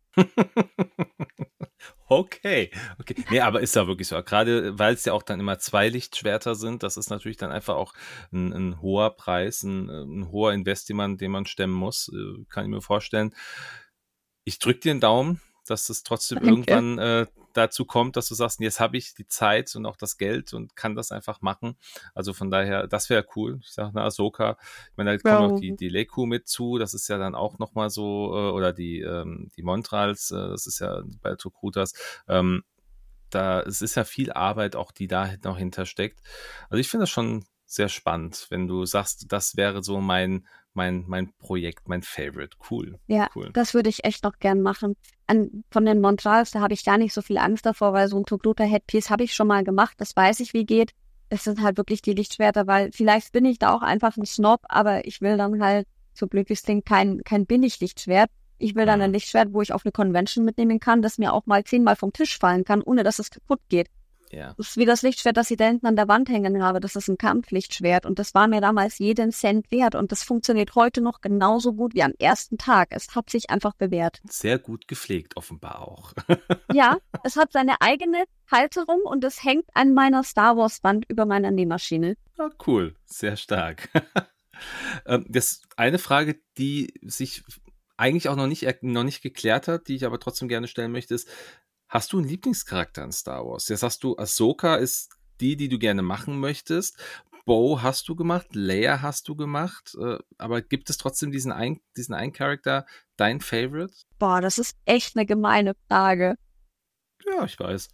B: Okay, okay. Nee, aber ist ja wirklich so. Gerade weil es ja auch dann immer 2 Lichtschwerter sind, das ist natürlich dann einfach auch ein hoher Preis, ein hoher Invest, den man stemmen muss, kann ich mir vorstellen. Ich drücke dir 'n Daumen, dass es trotzdem
A: Danke.
B: irgendwann, dazu kommt, dass du sagst: „Jetzt habe ich die Zeit und auch das Geld und kann das einfach machen.“ Also, von daher, das wäre cool. Ich sage, 'ne Ahsoka, ich meine, da kommen noch
A: Ja.
B: die Leku mit zu, das ist ja dann auch noch mal so, oder die Montrals, das ist ja bei Togrutas. Es ist ja viel Arbeit auch, die da noch hintersteckt. Also, ich finde das schon sehr spannend, wenn du sagst, das wäre so mein Projekt, mein Favorite. Cool,
A: Ja,
B: cool.
A: das würde ich echt noch gern machen. Von den Montrals, da habe ich gar nicht so viel Angst davor, weil so ein Togruta-Headpiece habe ich schon mal gemacht. Das weiß ich, wie geht. Es sind halt wirklich die Lichtschwerter, weil vielleicht bin ich da auch einfach ein Snob, aber ich will dann halt, so blöd wie es klingt, kein Billig-Lichtschwert. Ich will dann ein
B: Mhm.
A: Lichtschwert, wo ich auf eine Convention mitnehmen kann, das mir auch mal 10-mal vom Tisch fallen kann, ohne dass es kaputt geht.
B: Ja.
A: Das ist wie das Lichtschwert, das ich da hinten an der Wand hängen habe. Das ist ein Kampflichtschwert und das war mir damals jeden Cent wert und das funktioniert heute noch genauso gut wie am ersten Tag. Es hat sich einfach bewährt.
B: Sehr gut gepflegt, offenbar auch.
A: Ja, es hat seine eigene Halterung und es hängt an meiner Star Wars Wand über meiner Nähmaschine.
B: Ah, cool, sehr stark. Das eine Frage, die sich eigentlich auch noch nicht geklärt hat, die ich aber trotzdem gerne stellen möchte, ist: Hast du einen Lieblingscharakter in Star Wars? Jetzt sagst du, Ahsoka ist die du gerne machen möchtest. Bo hast du gemacht, Leia hast du gemacht, aber gibt es trotzdem diesen einen Charakter, dein Favorite?
A: Boah, das ist echt eine gemeine Frage.
B: Ja, ich weiß.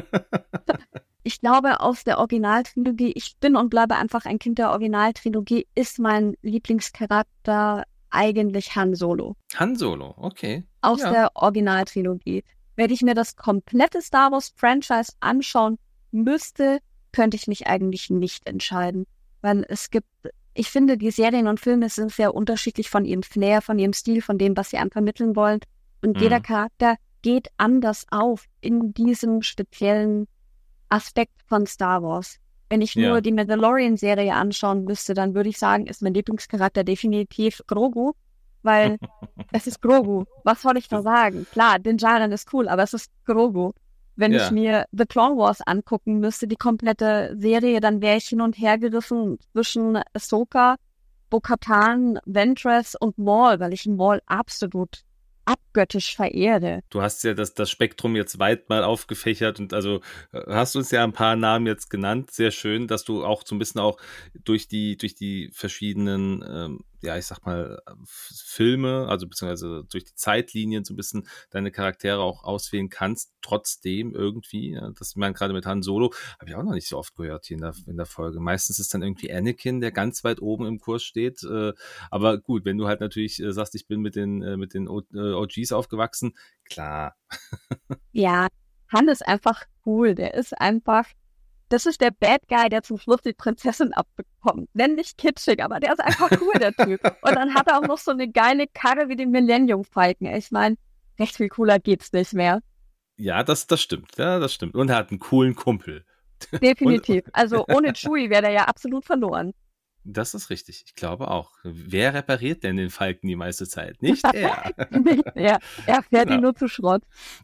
A: Ich glaube, aus der Originaltrilogie, ich bin und bleibe einfach ein Kind der Originaltrilogie, ist mein Lieblingscharakter eigentlich Han Solo.
B: Han Solo, okay.
A: Aus
B: Ja.
A: der Originaltrilogie. Wenn ich mir das komplette Star Wars Franchise anschauen müsste, könnte ich mich eigentlich nicht entscheiden. Weil es gibt, ich finde, die Serien und Filme sind sehr unterschiedlich von ihrem Flair, von ihrem Stil, von dem, was sie einem vermitteln wollen. Und jeder
B: Mhm.
A: Charakter geht anders auf in diesem speziellen Aspekt von Star Wars. Wenn ich nur
B: Ja.
A: die Mandalorian-Serie anschauen müsste, dann würde ich sagen, ist mein Lieblingscharakter definitiv Grogu, weil es ist Grogu. Was soll ich da sagen? Klar, Din Djarin ist cool, aber es ist Grogu. Wenn ich
B: Ja.
A: mir The Clone Wars angucken müsste, die komplette Serie, dann wäre ich hin und her gerissen zwischen Ahsoka, Bo-Katan, Ventress und Maul, weil ich Maul absolut abgöttisch verehre.
B: Du hast ja das Spektrum jetzt weit mal aufgefächert und also hast uns ja ein paar Namen jetzt genannt. Sehr schön, dass du auch so ein bisschen auch durch die verschiedenen, ja, ich sag mal, Filme, also beziehungsweise durch die Zeitlinien so ein bisschen deine Charaktere auch auswählen kannst. Trotzdem irgendwie, ja, das man gerade mit Han Solo, habe ich auch noch nicht so oft gehört hier in der Folge. Meistens ist dann irgendwie Anakin, der ganz weit oben im Kurs steht. Aber gut, wenn du halt natürlich sagst, ich bin mit den OGs aufgewachsen, klar.
A: Ja, Han ist einfach cool. Der ist einfach, das ist der Bad Guy, der zum Schluss die Prinzessin abbekommt. Nenn nicht kitschig, aber der ist einfach cool, der Typ. Und dann hat er auch noch so eine geile Karre wie den Millennium Falcon. Ich meine, recht viel cooler geht's nicht mehr.
B: Ja, das stimmt. Ja, das stimmt. Und er hat einen coolen Kumpel. Und
A: Definitiv. Also ohne Chewie wäre der ja absolut verloren.
B: das ist richtig. Ich glaube auch. Wer repariert denn den Falken die meiste Zeit? Nicht er.
A: Ja, er fährt ihn
B: Genau.
A: nur zu Schrott.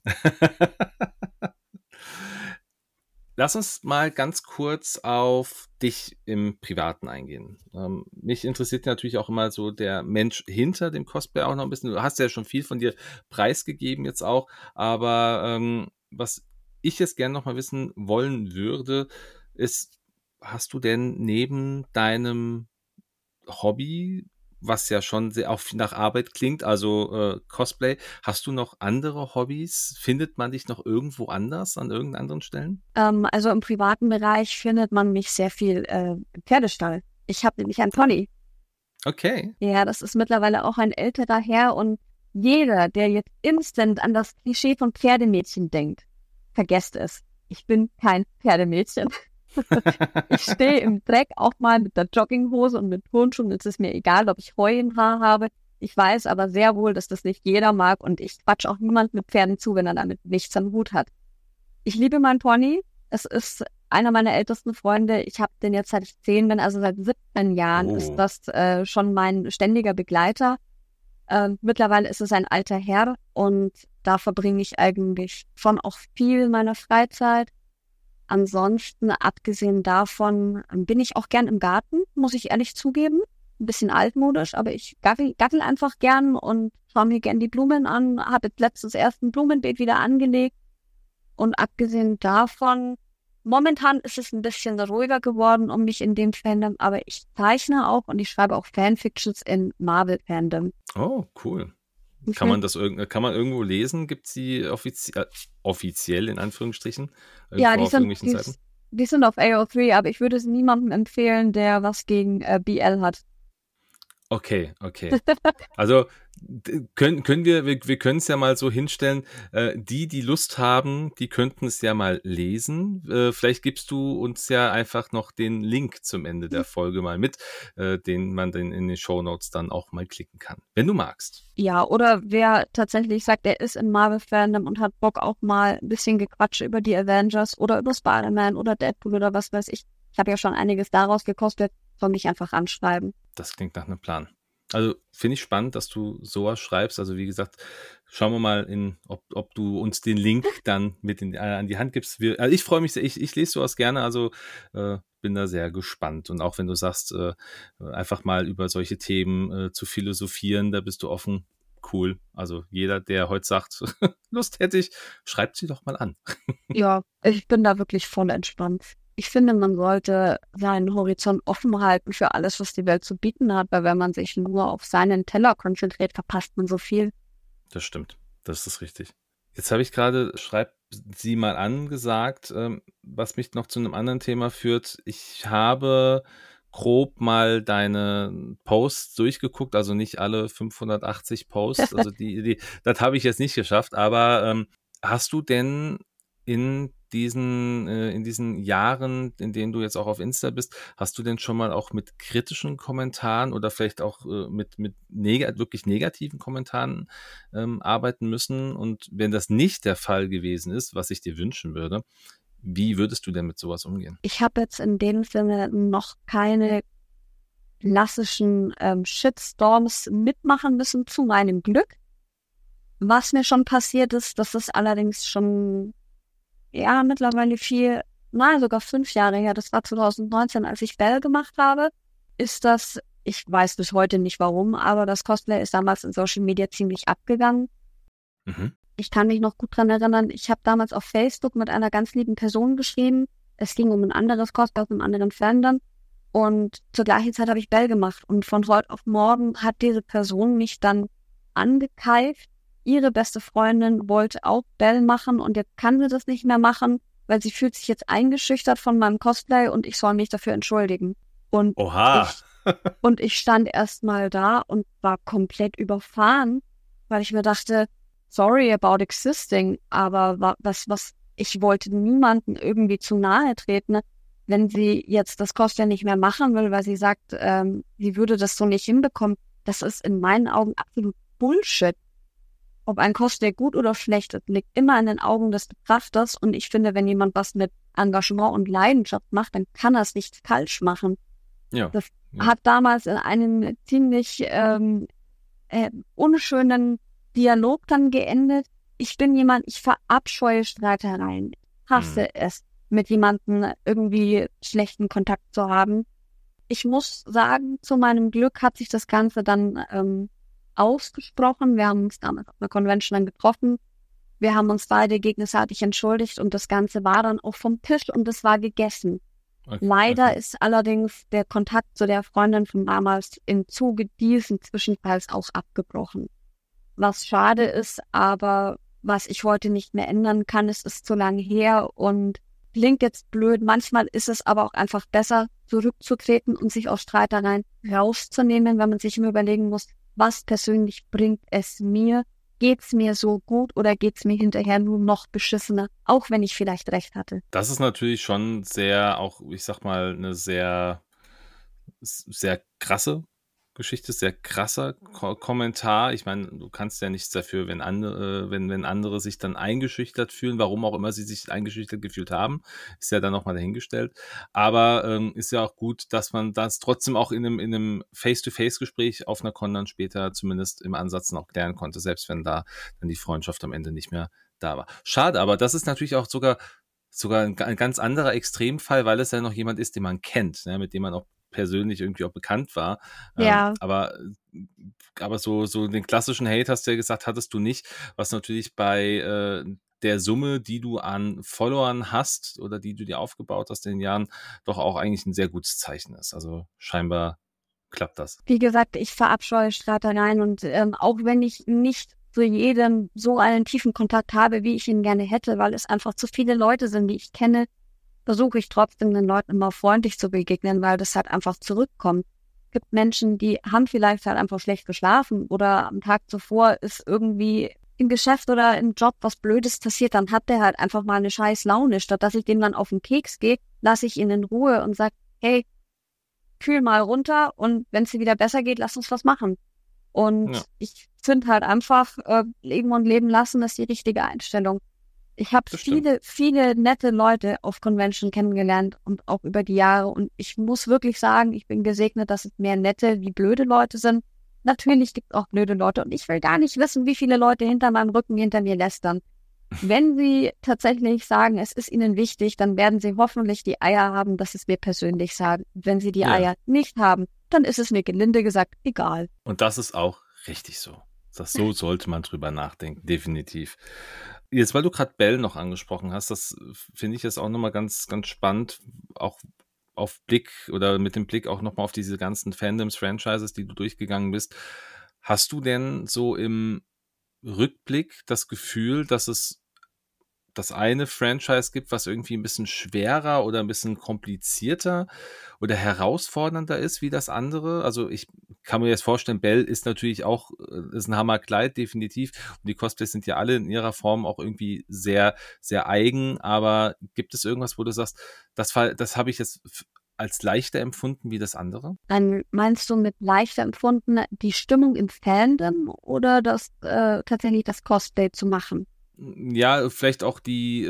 B: Lass uns mal ganz kurz auf dich im Privaten eingehen. Mich interessiert natürlich auch immer so der Mensch hinter dem Cosplay auch noch ein bisschen. Du hast ja schon viel von dir preisgegeben jetzt auch, aber was ich jetzt gerne noch mal wissen wollen würde, ist, hast du denn neben deinem Hobby was ja schon sehr auch nach Arbeit klingt, also Cosplay. Hast du noch andere Hobbys? Findet man dich noch irgendwo anders, an irgendeinen anderen Stellen?
A: Also im privaten Bereich findet man mich sehr viel im Pferdestall. Ich habe nämlich einen Pony.
B: Okay.
A: Ja, das ist mittlerweile auch ein älterer Herr und jeder, der jetzt instant an das Klischee von Pferdemädchen denkt, vergesst es. Ich bin kein Pferdemädchen. Ich stehe im Dreck auch mal mit der Jogginghose und mit Turnschuhen. Es ist mir egal, ob ich Heu im Haar habe. Ich weiß aber sehr wohl, dass das nicht jeder mag und ich quatsch auch niemand mit Pferden zu, wenn er damit nichts am Hut hat. Ich liebe meinen Pony. Es ist einer meiner ältesten Freunde. Ich habe den jetzt seit ich 10 bin, also seit 17 Jahren ist das schon mein ständiger Begleiter. Mittlerweile ist es ein alter Herr und da verbringe ich eigentlich schon auch viel meiner Freizeit. Ansonsten, abgesehen davon, bin ich auch gern im Garten, muss ich ehrlich zugeben. Ein bisschen altmodisch, aber ich gattel einfach gern und schaue mir gern die Blumen an. Habe jetzt letztens erst ein Blumenbeet wieder angelegt. Und abgesehen davon, momentan ist es ein bisschen ruhiger geworden um mich in dem Fandom, aber ich zeichne auch und ich schreibe auch Fanfictions in Marvel-Fandom.
B: Oh, cool. Kann man irgendwo lesen? Gibt es die offiziell in Anführungsstrichen?
A: Ja,
B: auf irgendwelchen Seiten?
A: Die sind auf AO3, aber ich würde es niemandem empfehlen, der was gegen BL hat.
B: Okay. Also können wir können es ja mal so hinstellen, die Lust haben, die könnten es ja mal lesen. Vielleicht gibst du uns ja einfach noch den Link zum Ende der Folge mal mit, den man dann in den Shownotes dann auch mal klicken kann, wenn du magst.
A: Ja, oder wer tatsächlich sagt, er ist in Marvel-Fandom und hat Bock auch mal ein bisschen Gequatsche über die Avengers oder über Spider-Man oder Deadpool oder was weiß ich. Ich habe ja schon einiges daraus gekostet, soll mich einfach anschreiben.
B: Das klingt nach einem Plan. Also finde ich spannend, dass du sowas schreibst. Also wie gesagt, schauen wir mal, ob du uns den Link dann mit an die Hand gibst. Also ich freue mich sehr, ich lese sowas gerne, also bin da sehr gespannt. Und auch wenn du sagst, einfach mal über solche Themen zu philosophieren, da bist du offen. Cool. Also jeder, der heute sagt, Lust hätte ich, schreibt sie doch mal an.
A: Ja, ich bin da wirklich voll entspannt. Ich finde, man sollte seinen Horizont offen halten für alles, was die Welt zu bieten hat, weil wenn man sich nur auf seinen Teller konzentriert, verpasst man so viel.
B: Das stimmt, das ist richtig. Jetzt habe ich gerade, schreib sie mal an, gesagt, was mich noch zu einem anderen Thema führt. Ich habe grob mal deine Posts durchgeguckt, also nicht alle 580 Posts, also das habe ich jetzt nicht geschafft, aber hast du denn in diesen Jahren, in denen du jetzt auch auf Insta bist, hast du denn schon mal auch mit kritischen Kommentaren oder vielleicht auch mit wirklich negativen Kommentaren arbeiten müssen? Und wenn das nicht der Fall gewesen ist, was ich dir wünschen würde, wie würdest du denn mit sowas umgehen?
A: Ich habe jetzt in dem Sinne noch keine klassischen Shitstorms mitmachen müssen, zu meinem Glück. Was mir schon passiert ist, das ist allerdings schon mittlerweile sogar 5 Jahre her, das war 2019, als ich Bell gemacht habe, ist das, ich weiß bis heute nicht warum, aber das Cosplay ist damals in Social Media ziemlich abgegangen. Mhm. Ich kann mich noch gut dran erinnern, ich habe damals auf Facebook mit einer ganz lieben Person geschrieben, es ging um ein anderes Cosplay aus einem anderen Fandom und zur gleichen Zeit habe ich Bell gemacht und von heute auf morgen hat diese Person mich dann angekeift. Ihre beste Freundin wollte auch Bell machen und jetzt kann sie das nicht mehr machen, weil sie fühlt sich jetzt eingeschüchtert von meinem Cosplay und ich soll mich dafür entschuldigen. Und
B: Oha!
A: Ich stand erst mal da und war komplett überfahren, weil ich mir dachte, sorry about existing, aber ich wollte niemanden irgendwie zu nahe treten, wenn sie jetzt das Cosplay nicht mehr machen will, weil sie sagt, sie würde das so nicht hinbekommen. Das ist in meinen Augen absolut Bullshit. Ob ein Cosplay gut oder schlecht ist, liegt immer in den Augen des Betrachters. Und ich finde, wenn jemand was mit Engagement und Leidenschaft macht, dann kann er es nicht falsch machen. Ja. Das hat damals in einem ziemlich unschönen Dialog dann geendet. Ich bin jemand, ich verabscheue Streitereien. Ich hasse es, mit jemandem irgendwie schlechten Kontakt zu haben. Ich muss sagen, zu meinem Glück hat sich das Ganze dann ausgesprochen. Wir haben uns damals auf einer Convention dann getroffen. Wir haben uns beide gegenseitig entschuldigt und das Ganze war dann auch vom Tisch und es war gegessen. Leider
B: Okay.
A: ist allerdings der Kontakt zu der Freundin von damals im Zuge diesen Zwischenfalls auch abgebrochen. Was schade ist, aber was ich heute nicht mehr ändern kann, es ist zu lange her und klingt jetzt blöd. Manchmal ist es aber auch einfach besser, zurückzutreten und sich aus Streitereien rauszunehmen, wenn man sich immer überlegen muss, was persönlich bringt es mir? Geht's mir so gut oder geht's mir hinterher nur noch beschissener, auch wenn ich vielleicht recht hatte?
B: Das ist natürlich schon sehr, auch, ich sag mal, eine sehr krasse Geschichte, sehr krasser Kommentar. Ich meine, du kannst ja nichts dafür, wenn andere sich dann eingeschüchtert fühlen, warum auch immer sie sich eingeschüchtert gefühlt haben, ist ja dann nochmal dahingestellt. Aber ist ja auch gut, dass man das trotzdem auch in einem Face-to-Face-Gespräch auf einer Con dann später zumindest im Ansatz noch klären konnte, selbst wenn da dann die Freundschaft am Ende nicht mehr da war. Schade, aber das ist natürlich auch sogar ein ganz anderer Extremfall, weil es ja noch jemand ist, den man kennt, ne, mit dem man auch persönlich irgendwie auch bekannt war.
A: Ja,
B: Aber so den klassischen Hate, hast du ja gesagt, hattest du nicht, was natürlich bei der Summe, die du an Followern hast oder die du dir aufgebaut hast in den Jahren, doch auch eigentlich ein sehr gutes Zeichen ist. Also scheinbar klappt das.
A: wie gesagt, ich verabscheue Streitereien und auch wenn ich nicht zu jedem so einen tiefen Kontakt habe, wie ich ihn gerne hätte, weil es einfach zu viele Leute sind, die ich kenne, versuche ich trotzdem den Leuten immer freundlich zu begegnen, weil das halt einfach zurückkommt. Es gibt Menschen, die haben vielleicht halt einfach schlecht geschlafen oder am Tag zuvor ist irgendwie im Geschäft oder im Job was Blödes passiert, dann hat der halt einfach mal eine scheiß Laune. Statt dass ich dem dann auf den Keks gehe, lasse ich ihn in Ruhe und sage, hey, kühl mal runter und wenn es dir wieder besser geht, lass uns was machen.
B: Ja,
A: Und ich finde halt einfach, leben und leben lassen ist die richtige Einstellung. Ich habe
B: das stimmt.
A: viele nette Leute auf Convention kennengelernt und auch über die Jahre. Und ich muss wirklich sagen, ich bin gesegnet, dass es mehr nette wie blöde Leute sind. Natürlich gibt es auch blöde Leute und ich will gar nicht wissen, wie viele Leute hinter meinem Rücken hinter mir lästern. Wenn sie tatsächlich sagen, es ist ihnen wichtig, dann werden sie hoffentlich die Eier haben, dass es mir persönlich sagen. Wenn sie die
B: Ja.
A: Eier nicht haben, dann ist es mir gelinde gesagt egal.
B: Und das ist auch richtig so. So sollte man drüber nachdenken, definitiv. Jetzt, weil du gerade Bell noch angesprochen hast, das finde ich jetzt auch nochmal ganz, ganz spannend, auch auf Blick oder mit dem Blick auch nochmal auf diese ganzen Fandoms, Franchises, die du durchgegangen bist. Hast du denn so im Rückblick das Gefühl, dass es das eine Franchise gibt, was irgendwie ein bisschen schwerer oder ein bisschen komplizierter oder herausfordernder ist wie das andere? Also ich kann mir jetzt vorstellen, Bell ist natürlich auch, ist ein Hammerkleid, definitiv. Und die Cosplays sind ja alle in ihrer Form auch irgendwie sehr, sehr eigen. Aber gibt es irgendwas, wo du sagst, das habe ich jetzt als leichter empfunden wie das andere?
A: Dann meinst du mit leichter empfunden die Stimmung im Fandom oder das tatsächlich das Cosplay zu machen?
B: Ja, vielleicht auch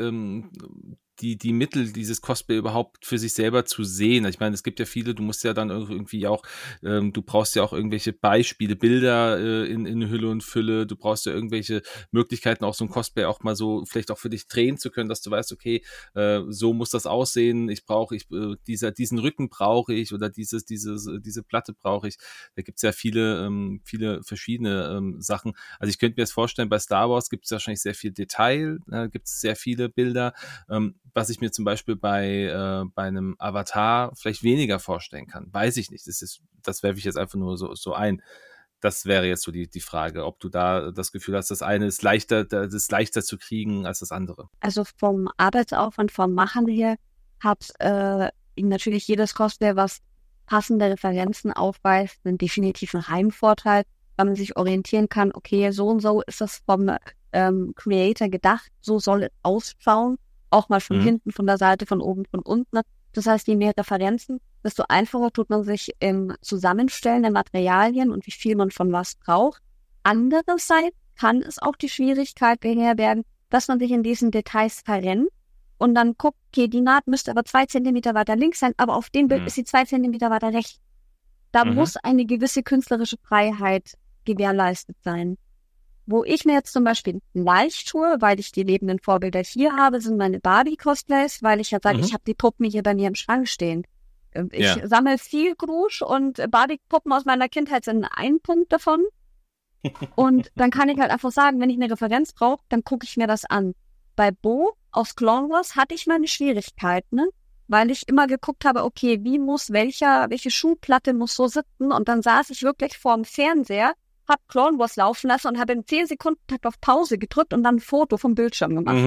B: die Mittel, dieses Cosplay überhaupt für sich selber zu sehen. Ich meine, es gibt ja viele, du musst ja dann irgendwie auch, du brauchst ja auch irgendwelche Beispiele, Bilder in Hülle und Fülle, du brauchst ja irgendwelche Möglichkeiten, auch so ein Cosplay auch mal so vielleicht auch für dich drehen zu können, dass du weißt, okay, so muss das aussehen, diesen Rücken brauche ich oder diese Platte brauche ich. Da gibt's ja viele verschiedene Sachen. Also ich könnte mir jetzt vorstellen, bei Star Wars gibt es wahrscheinlich sehr viel Detail, gibt es sehr viele Bilder, was ich mir zum Beispiel bei einem Avatar vielleicht weniger vorstellen kann. Weiß ich nicht. Das werfe ich jetzt einfach nur so ein. Das wäre jetzt so die Frage, ob du da das Gefühl hast, das ist leichter zu kriegen als das andere.
A: Also vom Arbeitsaufwand, vom Machen her, hat natürlich jedes Cosplay, was passende Referenzen aufweist, einen definitiven Heimvorteil, weil man sich orientieren kann, okay, so und so ist das vom Creator gedacht, so soll es ausschauen, auch mal von
B: Mhm.
A: hinten, von der Seite, von oben, von unten. Das heißt, je mehr Referenzen, desto einfacher tut man sich im Zusammenstellen der Materialien und wie viel man von was braucht. Andererseits kann es auch die Schwierigkeit beherbergen, dass man sich in diesen Details verrennt und dann guckt, okay, die Naht müsste aber 2 Zentimeter weiter links sein, aber auf dem Bild
B: Mhm.
A: ist sie 2 Zentimeter weiter rechts. Da
B: Mhm.
A: muss eine gewisse künstlerische Freiheit gewährleistet sein. Wo ich mir jetzt zum Beispiel leicht tue, weil ich die lebenden Vorbilder hier habe, sind meine Barbie-Cosplays, weil ich ja sage, ich
B: Mhm.
A: habe die Puppen hier bei mir im Schrank stehen. Ich
B: Ja.
A: sammle viel Grusch und Barbie-Puppen aus meiner Kindheit sind ein Punkt davon. Und dann kann ich halt einfach sagen, wenn ich eine Referenz brauche, dann gucke ich mir das an. Bei Bo aus Clone Wars hatte ich meine Schwierigkeiten, ne? weil ich immer geguckt habe, okay, welche Schuhplatte muss so sitzen, und dann saß ich wirklich vorm Fernseher, hab Clone Wars laufen lassen und habe im 10-Sekunden-Takt auf Pause gedrückt und dann ein Foto vom Bildschirm gemacht,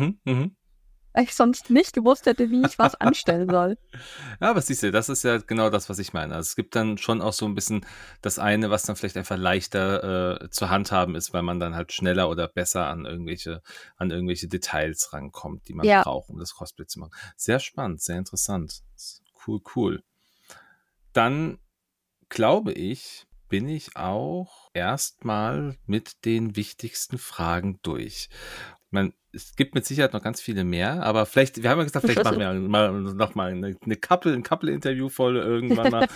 A: weil ich sonst nicht gewusst hätte, wie ich was anstellen soll.
B: Ja, aber siehst du, das ist ja genau das, was ich meine. Also es gibt dann schon auch so ein bisschen das eine, was dann vielleicht einfach leichter zu handhaben ist, weil man dann halt schneller oder besser an irgendwelche Details rankommt, die man
A: Ja,
B: braucht, um das Cosplay zu machen. Sehr spannend, sehr interessant. Cool, cool. Dann glaube ich, bin ich auch erstmal mit den wichtigsten Fragen durch. Es gibt mit Sicherheit noch ganz viele mehr, aber wir haben ja gesagt, vielleicht machen wir mal noch mal ein Couple-Interview-Folge irgendwann mal.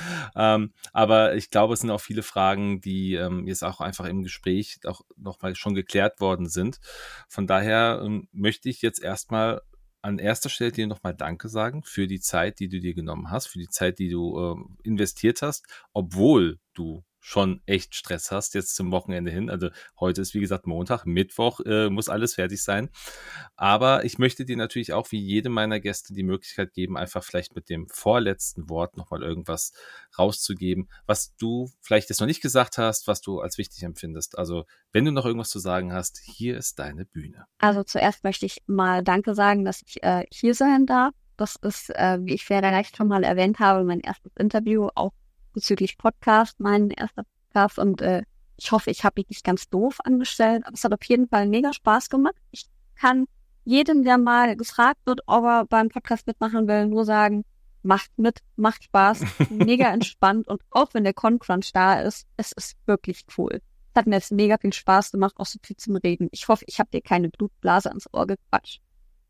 B: Aber ich glaube, es sind auch viele Fragen, die jetzt auch einfach im Gespräch auch noch mal schon geklärt worden sind. Von daher möchte ich jetzt erstmal an erster Stelle dir nochmal Danke sagen für die Zeit, die du dir genommen hast, für die Zeit, die du investiert hast, obwohl du schon echt Stress hast jetzt zum Wochenende hin. Also heute ist, wie gesagt, Montag, Mittwoch muss alles fertig sein. Aber ich möchte dir natürlich auch wie jedem meiner Gäste die Möglichkeit geben, einfach vielleicht mit dem vorletzten Wort nochmal irgendwas rauszugeben, was du vielleicht jetzt noch nicht gesagt hast, was du als wichtig empfindest. Also wenn du noch irgendwas zu sagen hast, hier ist deine Bühne.
A: Also zuerst möchte ich mal Danke sagen, dass ich hier sein darf. Das ist, wie ich vielleicht schon mal erwähnt habe, mein erstes Interview, auch bezüglich Podcast, mein erster Podcast. Und ich hoffe, ich habe mich nicht ganz doof angestellt, aber es hat auf jeden Fall mega Spaß gemacht. Ich kann jedem, der mal gefragt wird, ob er beim Podcast mitmachen will, nur sagen, macht mit, macht Spaß, mega entspannt, und auch wenn der Con-Crunch da ist, es ist wirklich cool. Es hat mir jetzt mega viel Spaß gemacht, auch so viel zum Reden. Ich hoffe, ich habe dir keine Blutblase ans Ohr gequatscht.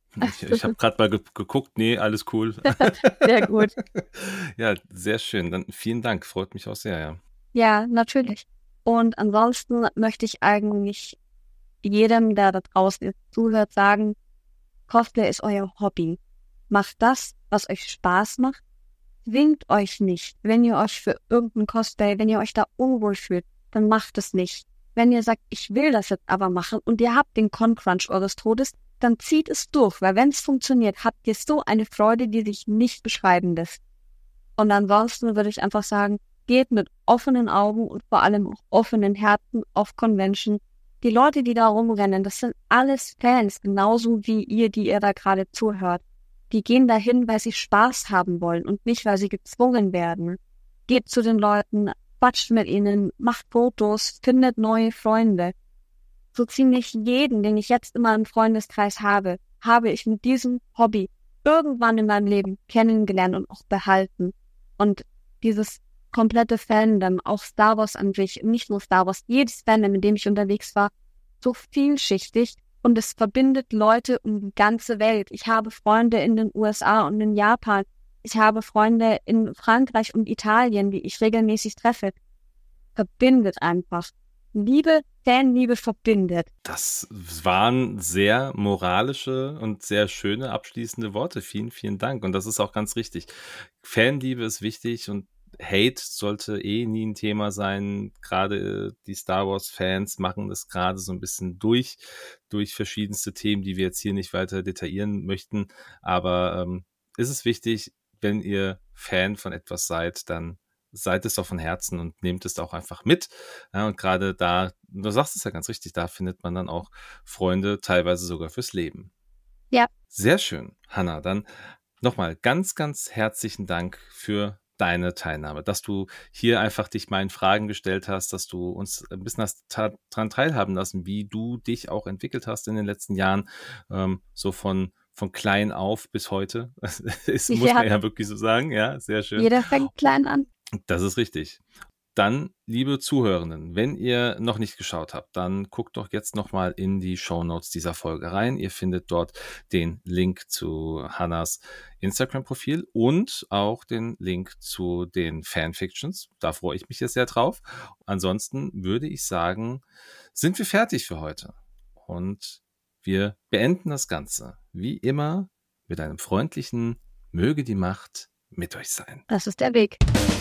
B: Ich habe gerade mal geguckt, nee, alles cool.
A: Sehr gut.
B: Ja, sehr schön. Dann vielen Dank, freut mich auch sehr, ja.
A: Ja, natürlich. Und ansonsten möchte ich eigentlich jedem, der da draußen jetzt zuhört, sagen, Cosplay ist euer Hobby. Macht das, was euch Spaß macht. Zwingt euch nicht. Wenn ihr euch für irgendein Cosplay, wenn ihr euch da unwohl fühlt, dann macht es nicht. Wenn ihr sagt, ich will das jetzt aber machen, und ihr habt den Con-Crunch eures Todes, dann zieht es durch, weil wenn es funktioniert, habt ihr so eine Freude, die sich nicht beschreiben lässt. Und ansonsten würde ich einfach sagen, geht mit offenen Augen und vor allem auch offenen Herzen auf Convention. Die Leute, die da rumrennen, das sind alles Fans, genauso wie ihr, die ihr da gerade zuhört. Die gehen dahin, weil sie Spaß haben wollen und nicht, weil sie gezwungen werden. Geht zu den Leuten, quatscht mit ihnen, macht Fotos, findet neue Freunde. So ziemlich jeden, den ich jetzt immer im Freundeskreis habe ich mit diesem Hobby irgendwann in meinem Leben kennengelernt und auch behalten. Und dieses komplette Fandom, auch Star Wars an sich, nicht nur Star Wars, jedes Fandom, in dem ich unterwegs war, so vielschichtig, und es verbindet Leute um die ganze Welt. Ich habe Freunde in den USA und in Japan. Ich habe Freunde in Frankreich und Italien, die ich regelmäßig treffe. Verbindet einfach. Liebe, Fanliebe verbindet.
B: Das waren sehr moralische und sehr schöne abschließende Worte. Vielen, vielen Dank. Und das ist auch ganz richtig. Fanliebe ist wichtig und Hate sollte nie ein Thema sein. Gerade die Star Wars-Fans machen das gerade so ein bisschen durch verschiedenste Themen, die wir jetzt hier nicht weiter detaillieren möchten. Aber ist es wichtig, wenn ihr Fan von etwas seid, dann seid es doch von Herzen und nehmt es auch einfach mit. Ja, und gerade da, du sagst es ja ganz richtig, da findet man dann auch Freunde, teilweise sogar fürs Leben.
A: Ja.
B: Sehr schön, Hannah. Dann nochmal ganz, ganz herzlichen Dank für deine Teilnahme, dass du hier einfach dich meinen Fragen gestellt hast, dass du uns ein bisschen hast daran teilhaben lassen, wie du dich auch entwickelt hast in den letzten Jahren, so von klein auf bis heute. Das muss man ja wirklich so sagen. Ja, sehr schön.
A: Jeder fängt klein an.
B: Das ist richtig. Dann, liebe Zuhörenden, wenn ihr noch nicht geschaut habt, dann guckt doch jetzt nochmal in die Shownotes dieser Folge rein. Ihr findet dort den Link zu Hannahs Instagram-Profil und auch den Link zu den Fanfictions. Da freue ich mich jetzt sehr drauf. Ansonsten würde ich sagen, sind wir fertig für heute. Und wir beenden das Ganze, wie immer, mit einem freundlichen Möge die Macht mit euch sein.
A: Das ist der Weg.